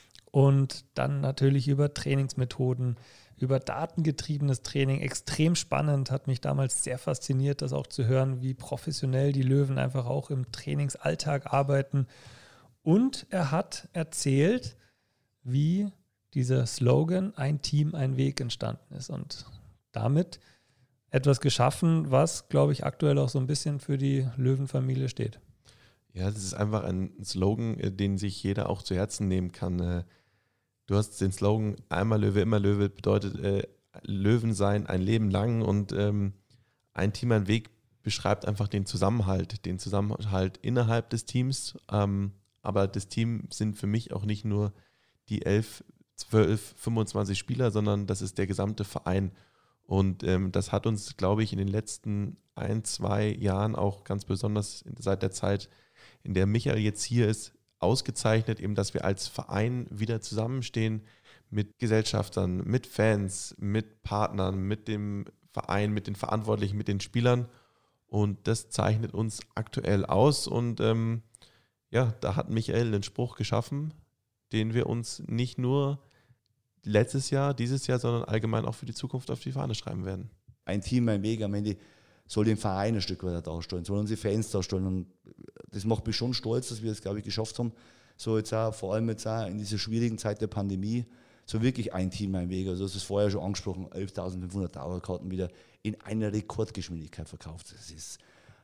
Und dann natürlich über Trainingsmethoden, über datengetriebenes Training. Extrem spannend, hat mich damals sehr fasziniert, das auch zu hören, wie professionell die Löwen einfach auch im Trainingsalltag arbeiten. Und er hat erzählt, wie dieser Slogan "Ein Team, ein Weg" entstanden ist und damit etwas geschaffen, was, glaube ich, aktuell auch so ein bisschen für die Löwenfamilie steht. Ja, das ist einfach ein Slogan, den sich jeder auch zu Herzen nehmen kann. Du hast den Slogan "Einmal Löwe, immer Löwe", bedeutet äh, Löwen sein ein Leben lang, und ähm, ein Team, ein Weg beschreibt einfach den Zusammenhalt, den Zusammenhalt innerhalb des Teams. Ähm, aber das Team sind für mich auch nicht nur die elf, zwölf, fünfundzwanzig Spieler, sondern das ist der gesamte Verein. Und ähm, das hat uns, glaube ich, in den letzten ein, zwei Jahren auch ganz besonders seit der Zeit, in der Michael jetzt hier ist, ausgezeichnet, eben, dass wir als Verein wieder zusammenstehen mit Gesellschaftern, mit Fans, mit Partnern, mit dem Verein, mit den Verantwortlichen, mit den Spielern. Und das zeichnet uns aktuell aus. Und ähm, ja, da hat Michael einen Spruch geschaffen, den wir uns nicht nur letztes Jahr, dieses Jahr, sondern allgemein auch für die Zukunft auf die Fahne schreiben werden. Ein Team, ein Weg, am Ende soll den Verein ein Stück weit darstellen, soll unsere Fans darstellen. Und das macht mich schon stolz, dass wir es, glaube ich, geschafft haben, so jetzt auch, vor allem jetzt auch in dieser schwierigen Zeit der Pandemie, so wirklich ein Team, ein Weg. Also das ist vorher schon angesprochen, elftausendfünfhundert Dauerkarten wieder in einer Rekordgeschwindigkeit verkauft. Das ist,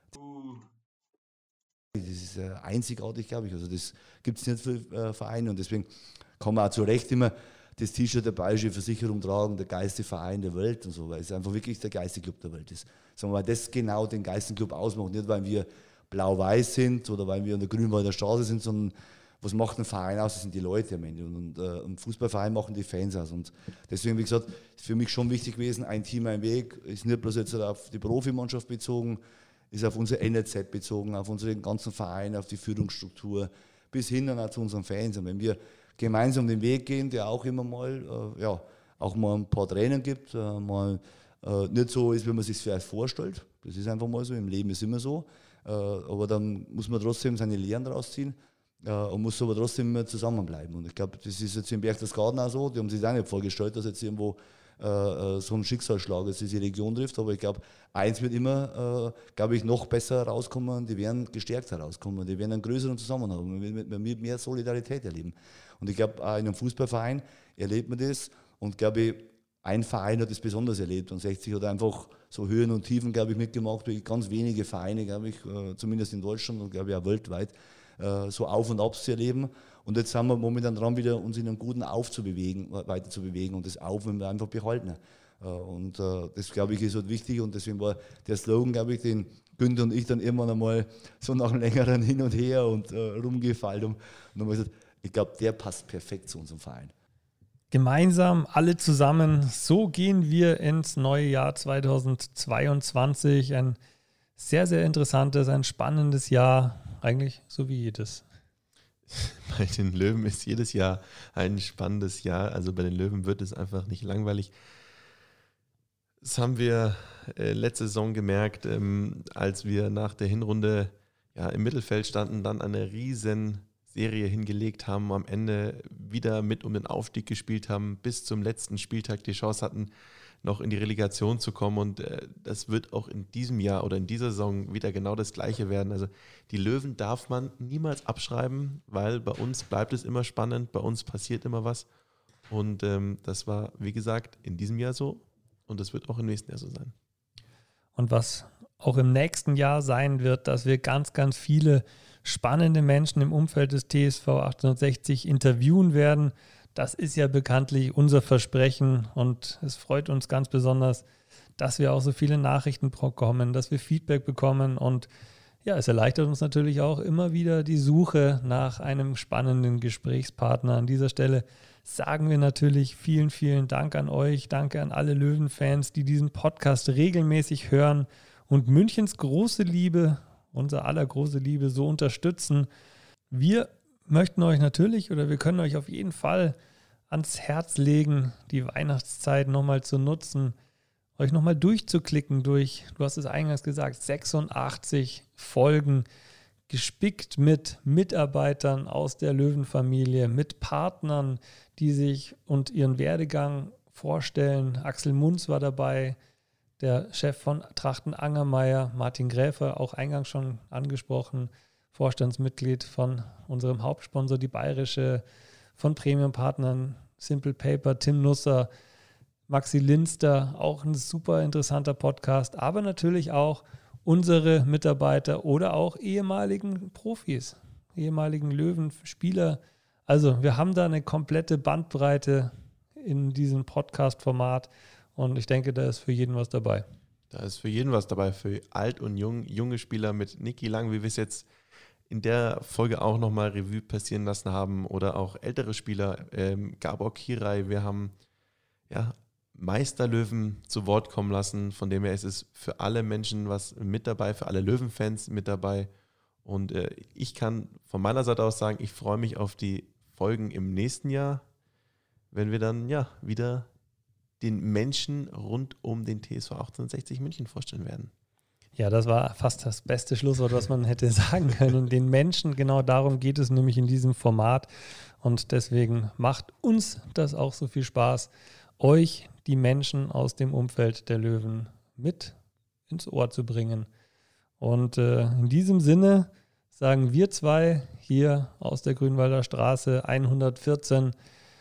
das ist einzigartig, glaube ich. Also das gibt es nicht für Vereine, und deswegen kann man auch zu Recht immer das T-Shirt der Bayerische Versicherung tragen, der geilste Verein der Welt und so, weil es einfach wirklich der geilste Club der Welt ist. Sagen wir mal, das genau den geilsten Club ausmacht, nicht weil wir blau-weiß sind oder weil wir an der Grünwalder Straße sind, sondern was macht ein Verein aus? Das sind die Leute am Ende, und, und äh, ein Fußballverein machen die Fans aus, und deswegen, wie gesagt, ist für mich schon wichtig gewesen, ein Team, ein Weg, ist nicht bloß jetzt auf die Profimannschaft bezogen, ist auf unser N L Z bezogen, auf unseren ganzen Verein, auf die Führungsstruktur, bis hin dann auch zu unseren Fans. Und wenn wir gemeinsam den Weg gehen, der auch immer mal, äh, ja, auch mal ein paar Tränen gibt, äh, mal äh, nicht so ist, wie man sich es vielleicht vorstellt. Das ist einfach mal so, im Leben ist immer so. Äh, aber dann muss man trotzdem seine Lehren daraus ziehen äh, und muss aber trotzdem immer zusammenbleiben. Und ich glaube, das ist jetzt in Berchtesgaden auch so. Die haben sich auch nicht vorgestellt, dass jetzt irgendwo äh, so ein Schicksalsschlag jetzt diese Region trifft. Aber ich glaube, eins wird immer, äh, glaube ich, noch besser herauskommen. Die werden gestärkt herauskommen. Die werden einen größeren Zusammenhang haben. Man wird mehr Solidarität erleben. Und ich glaube, auch in einem Fußballverein erlebt man das. Und glaube ich, ein Verein hat das besonders erlebt. Und sechzig hat einfach so Höhen und Tiefen, glaube ich, mitgemacht, wie ganz wenige Vereine, glaube ich, zumindest in Deutschland und glaube ich auch weltweit, so Auf und Abs zu erleben. Und jetzt sind wir momentan dran, wieder uns in einem guten Auf zu bewegen, weiter zu bewegen. Und das Auf wollen wir einfach behalten. Und das, glaube ich, ist halt wichtig. Und deswegen war der Slogan, glaube ich, den Günther und ich dann irgendwann einmal so nach einem längeren Hin und Her und rumgefallen haben. Und dann haben wir gesagt, ich glaube, der passt perfekt zu unserem Verein. Gemeinsam, alle zusammen, so gehen wir ins neue Jahr zweitausendzweiundzwanzig. Ein sehr, sehr interessantes, ein spannendes Jahr, eigentlich so wie jedes. Bei den Löwen ist jedes Jahr ein spannendes Jahr, also bei den Löwen wird es einfach nicht langweilig. Das haben wir äh, letzte Saison gemerkt, ähm, als wir nach der Hinrunde ja, im Mittelfeld standen, dann eine riesen Serie hingelegt haben, am Ende wieder mit um den Aufstieg gespielt haben, bis zum letzten Spieltag die Chance hatten, noch in die Relegation zu kommen, und äh, das wird auch in diesem Jahr oder in dieser Saison wieder genau das Gleiche werden. Also die Löwen darf man niemals abschreiben, weil bei uns bleibt es immer spannend, bei uns passiert immer was, und ähm, das war, wie gesagt, in diesem Jahr so, und das wird auch im nächsten Jahr so sein. Und was auch im nächsten Jahr sein wird, dass wir ganz, ganz viele spannende Menschen im Umfeld des T S V achtzehnhundertsechzig interviewen werden. Das ist ja bekanntlich unser Versprechen, und es freut uns ganz besonders, dass wir auch so viele Nachrichten bekommen, dass wir Feedback bekommen, und ja, es erleichtert uns natürlich auch immer wieder die Suche nach einem spannenden Gesprächspartner. An dieser Stelle sagen wir natürlich vielen, vielen Dank an euch, danke an alle Löwenfans, die diesen Podcast regelmäßig hören und Münchens große Liebe, unser aller große Liebe so unterstützen. Wir möchten euch natürlich oder wir können euch auf jeden Fall ans Herz legen, die Weihnachtszeit nochmal zu nutzen, euch nochmal durchzuklicken durch, du hast es eingangs gesagt, sechsundachtzig Folgen, gespickt mit Mitarbeitern aus der Löwenfamilie, mit Partnern, die sich und ihren Werdegang vorstellen. Axel Munz war dabei, der Chef von Trachten Angermeier, Martin Gräfer, auch eingangs schon angesprochen, Vorstandsmitglied von unserem Hauptsponsor, die Bayerische, von Premium-Partnern, Simple Paper, Tim Nusser, Maxi Linster, auch ein super interessanter Podcast, aber natürlich auch unsere Mitarbeiter oder auch ehemaligen Profis, ehemaligen Löwenspieler. Also wir haben da eine komplette Bandbreite in diesem Podcast-Format und ich denke, da ist für jeden was dabei. Da ist für jeden was dabei, für alt und jung, junge Spieler mit Niki Lang, wie wir es jetzt in der Folge auch nochmal Revue passieren lassen haben, oder auch ältere Spieler, ähm, Gabor Kirai, wir haben ja Meisterlöwen zu Wort kommen lassen, von dem her ist es für alle Menschen was mit dabei, für alle Löwenfans mit dabei und äh, ich kann von meiner Seite aus sagen, ich freue mich auf die Folgen im nächsten Jahr, wenn wir dann ja wieder den Menschen rund um den T S V achtzehnhundertsechzig München vorstellen werden. Ja, das war fast das beste Schlusswort, was man hätte sagen können. Den Menschen, genau darum geht es nämlich in diesem Format und deswegen macht uns das auch so viel Spaß, euch die Menschen aus dem Umfeld der Löwen mit ins Ohr zu bringen. Und äh, in diesem Sinne sagen wir zwei hier aus der Grünwalder Straße hundertvierzehn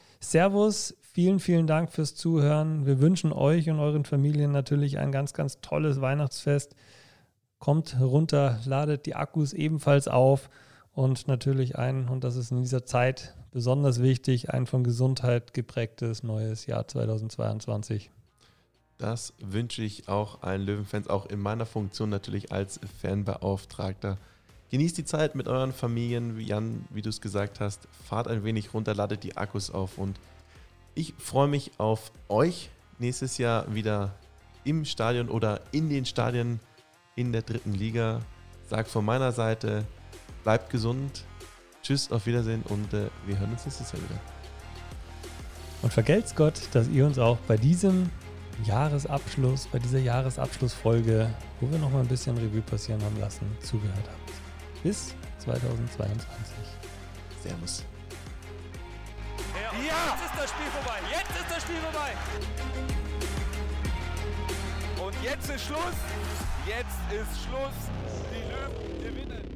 Servus, vielen, vielen Dank fürs Zuhören. Wir wünschen euch und euren Familien natürlich ein ganz, ganz tolles Weihnachtsfest. Kommt runter, ladet die Akkus ebenfalls auf und natürlich ein, und das ist in dieser Zeit besonders wichtig, ein von Gesundheit geprägtes neues Jahr zweitausendzweiundzwanzig. Das wünsche ich auch allen Löwenfans, auch in meiner Funktion natürlich als Fanbeauftragter. Genießt die Zeit mit euren Familien, Jan, wie du es gesagt hast, fahrt ein wenig runter, ladet die Akkus auf und ich freue mich auf euch nächstes Jahr wieder im Stadion oder in den Stadien in der dritten Liga. Sag von meiner Seite, bleibt gesund, tschüss, auf Wiedersehen und äh, wir hören uns nächstes Jahr wieder. Und vergelt's Gott, dass ihr uns auch bei diesem Jahresabschluss, bei dieser Jahresabschlussfolge, wo wir nochmal ein bisschen Revue passieren haben lassen, zugehört habt. Bis zweitausendzweiundzwanzig. Servus. Ja, jetzt ist das Spiel vorbei. Jetzt ist das Spiel vorbei. Und jetzt ist Schluss. Jetzt ist Schluss. Die Löwen gewinnen.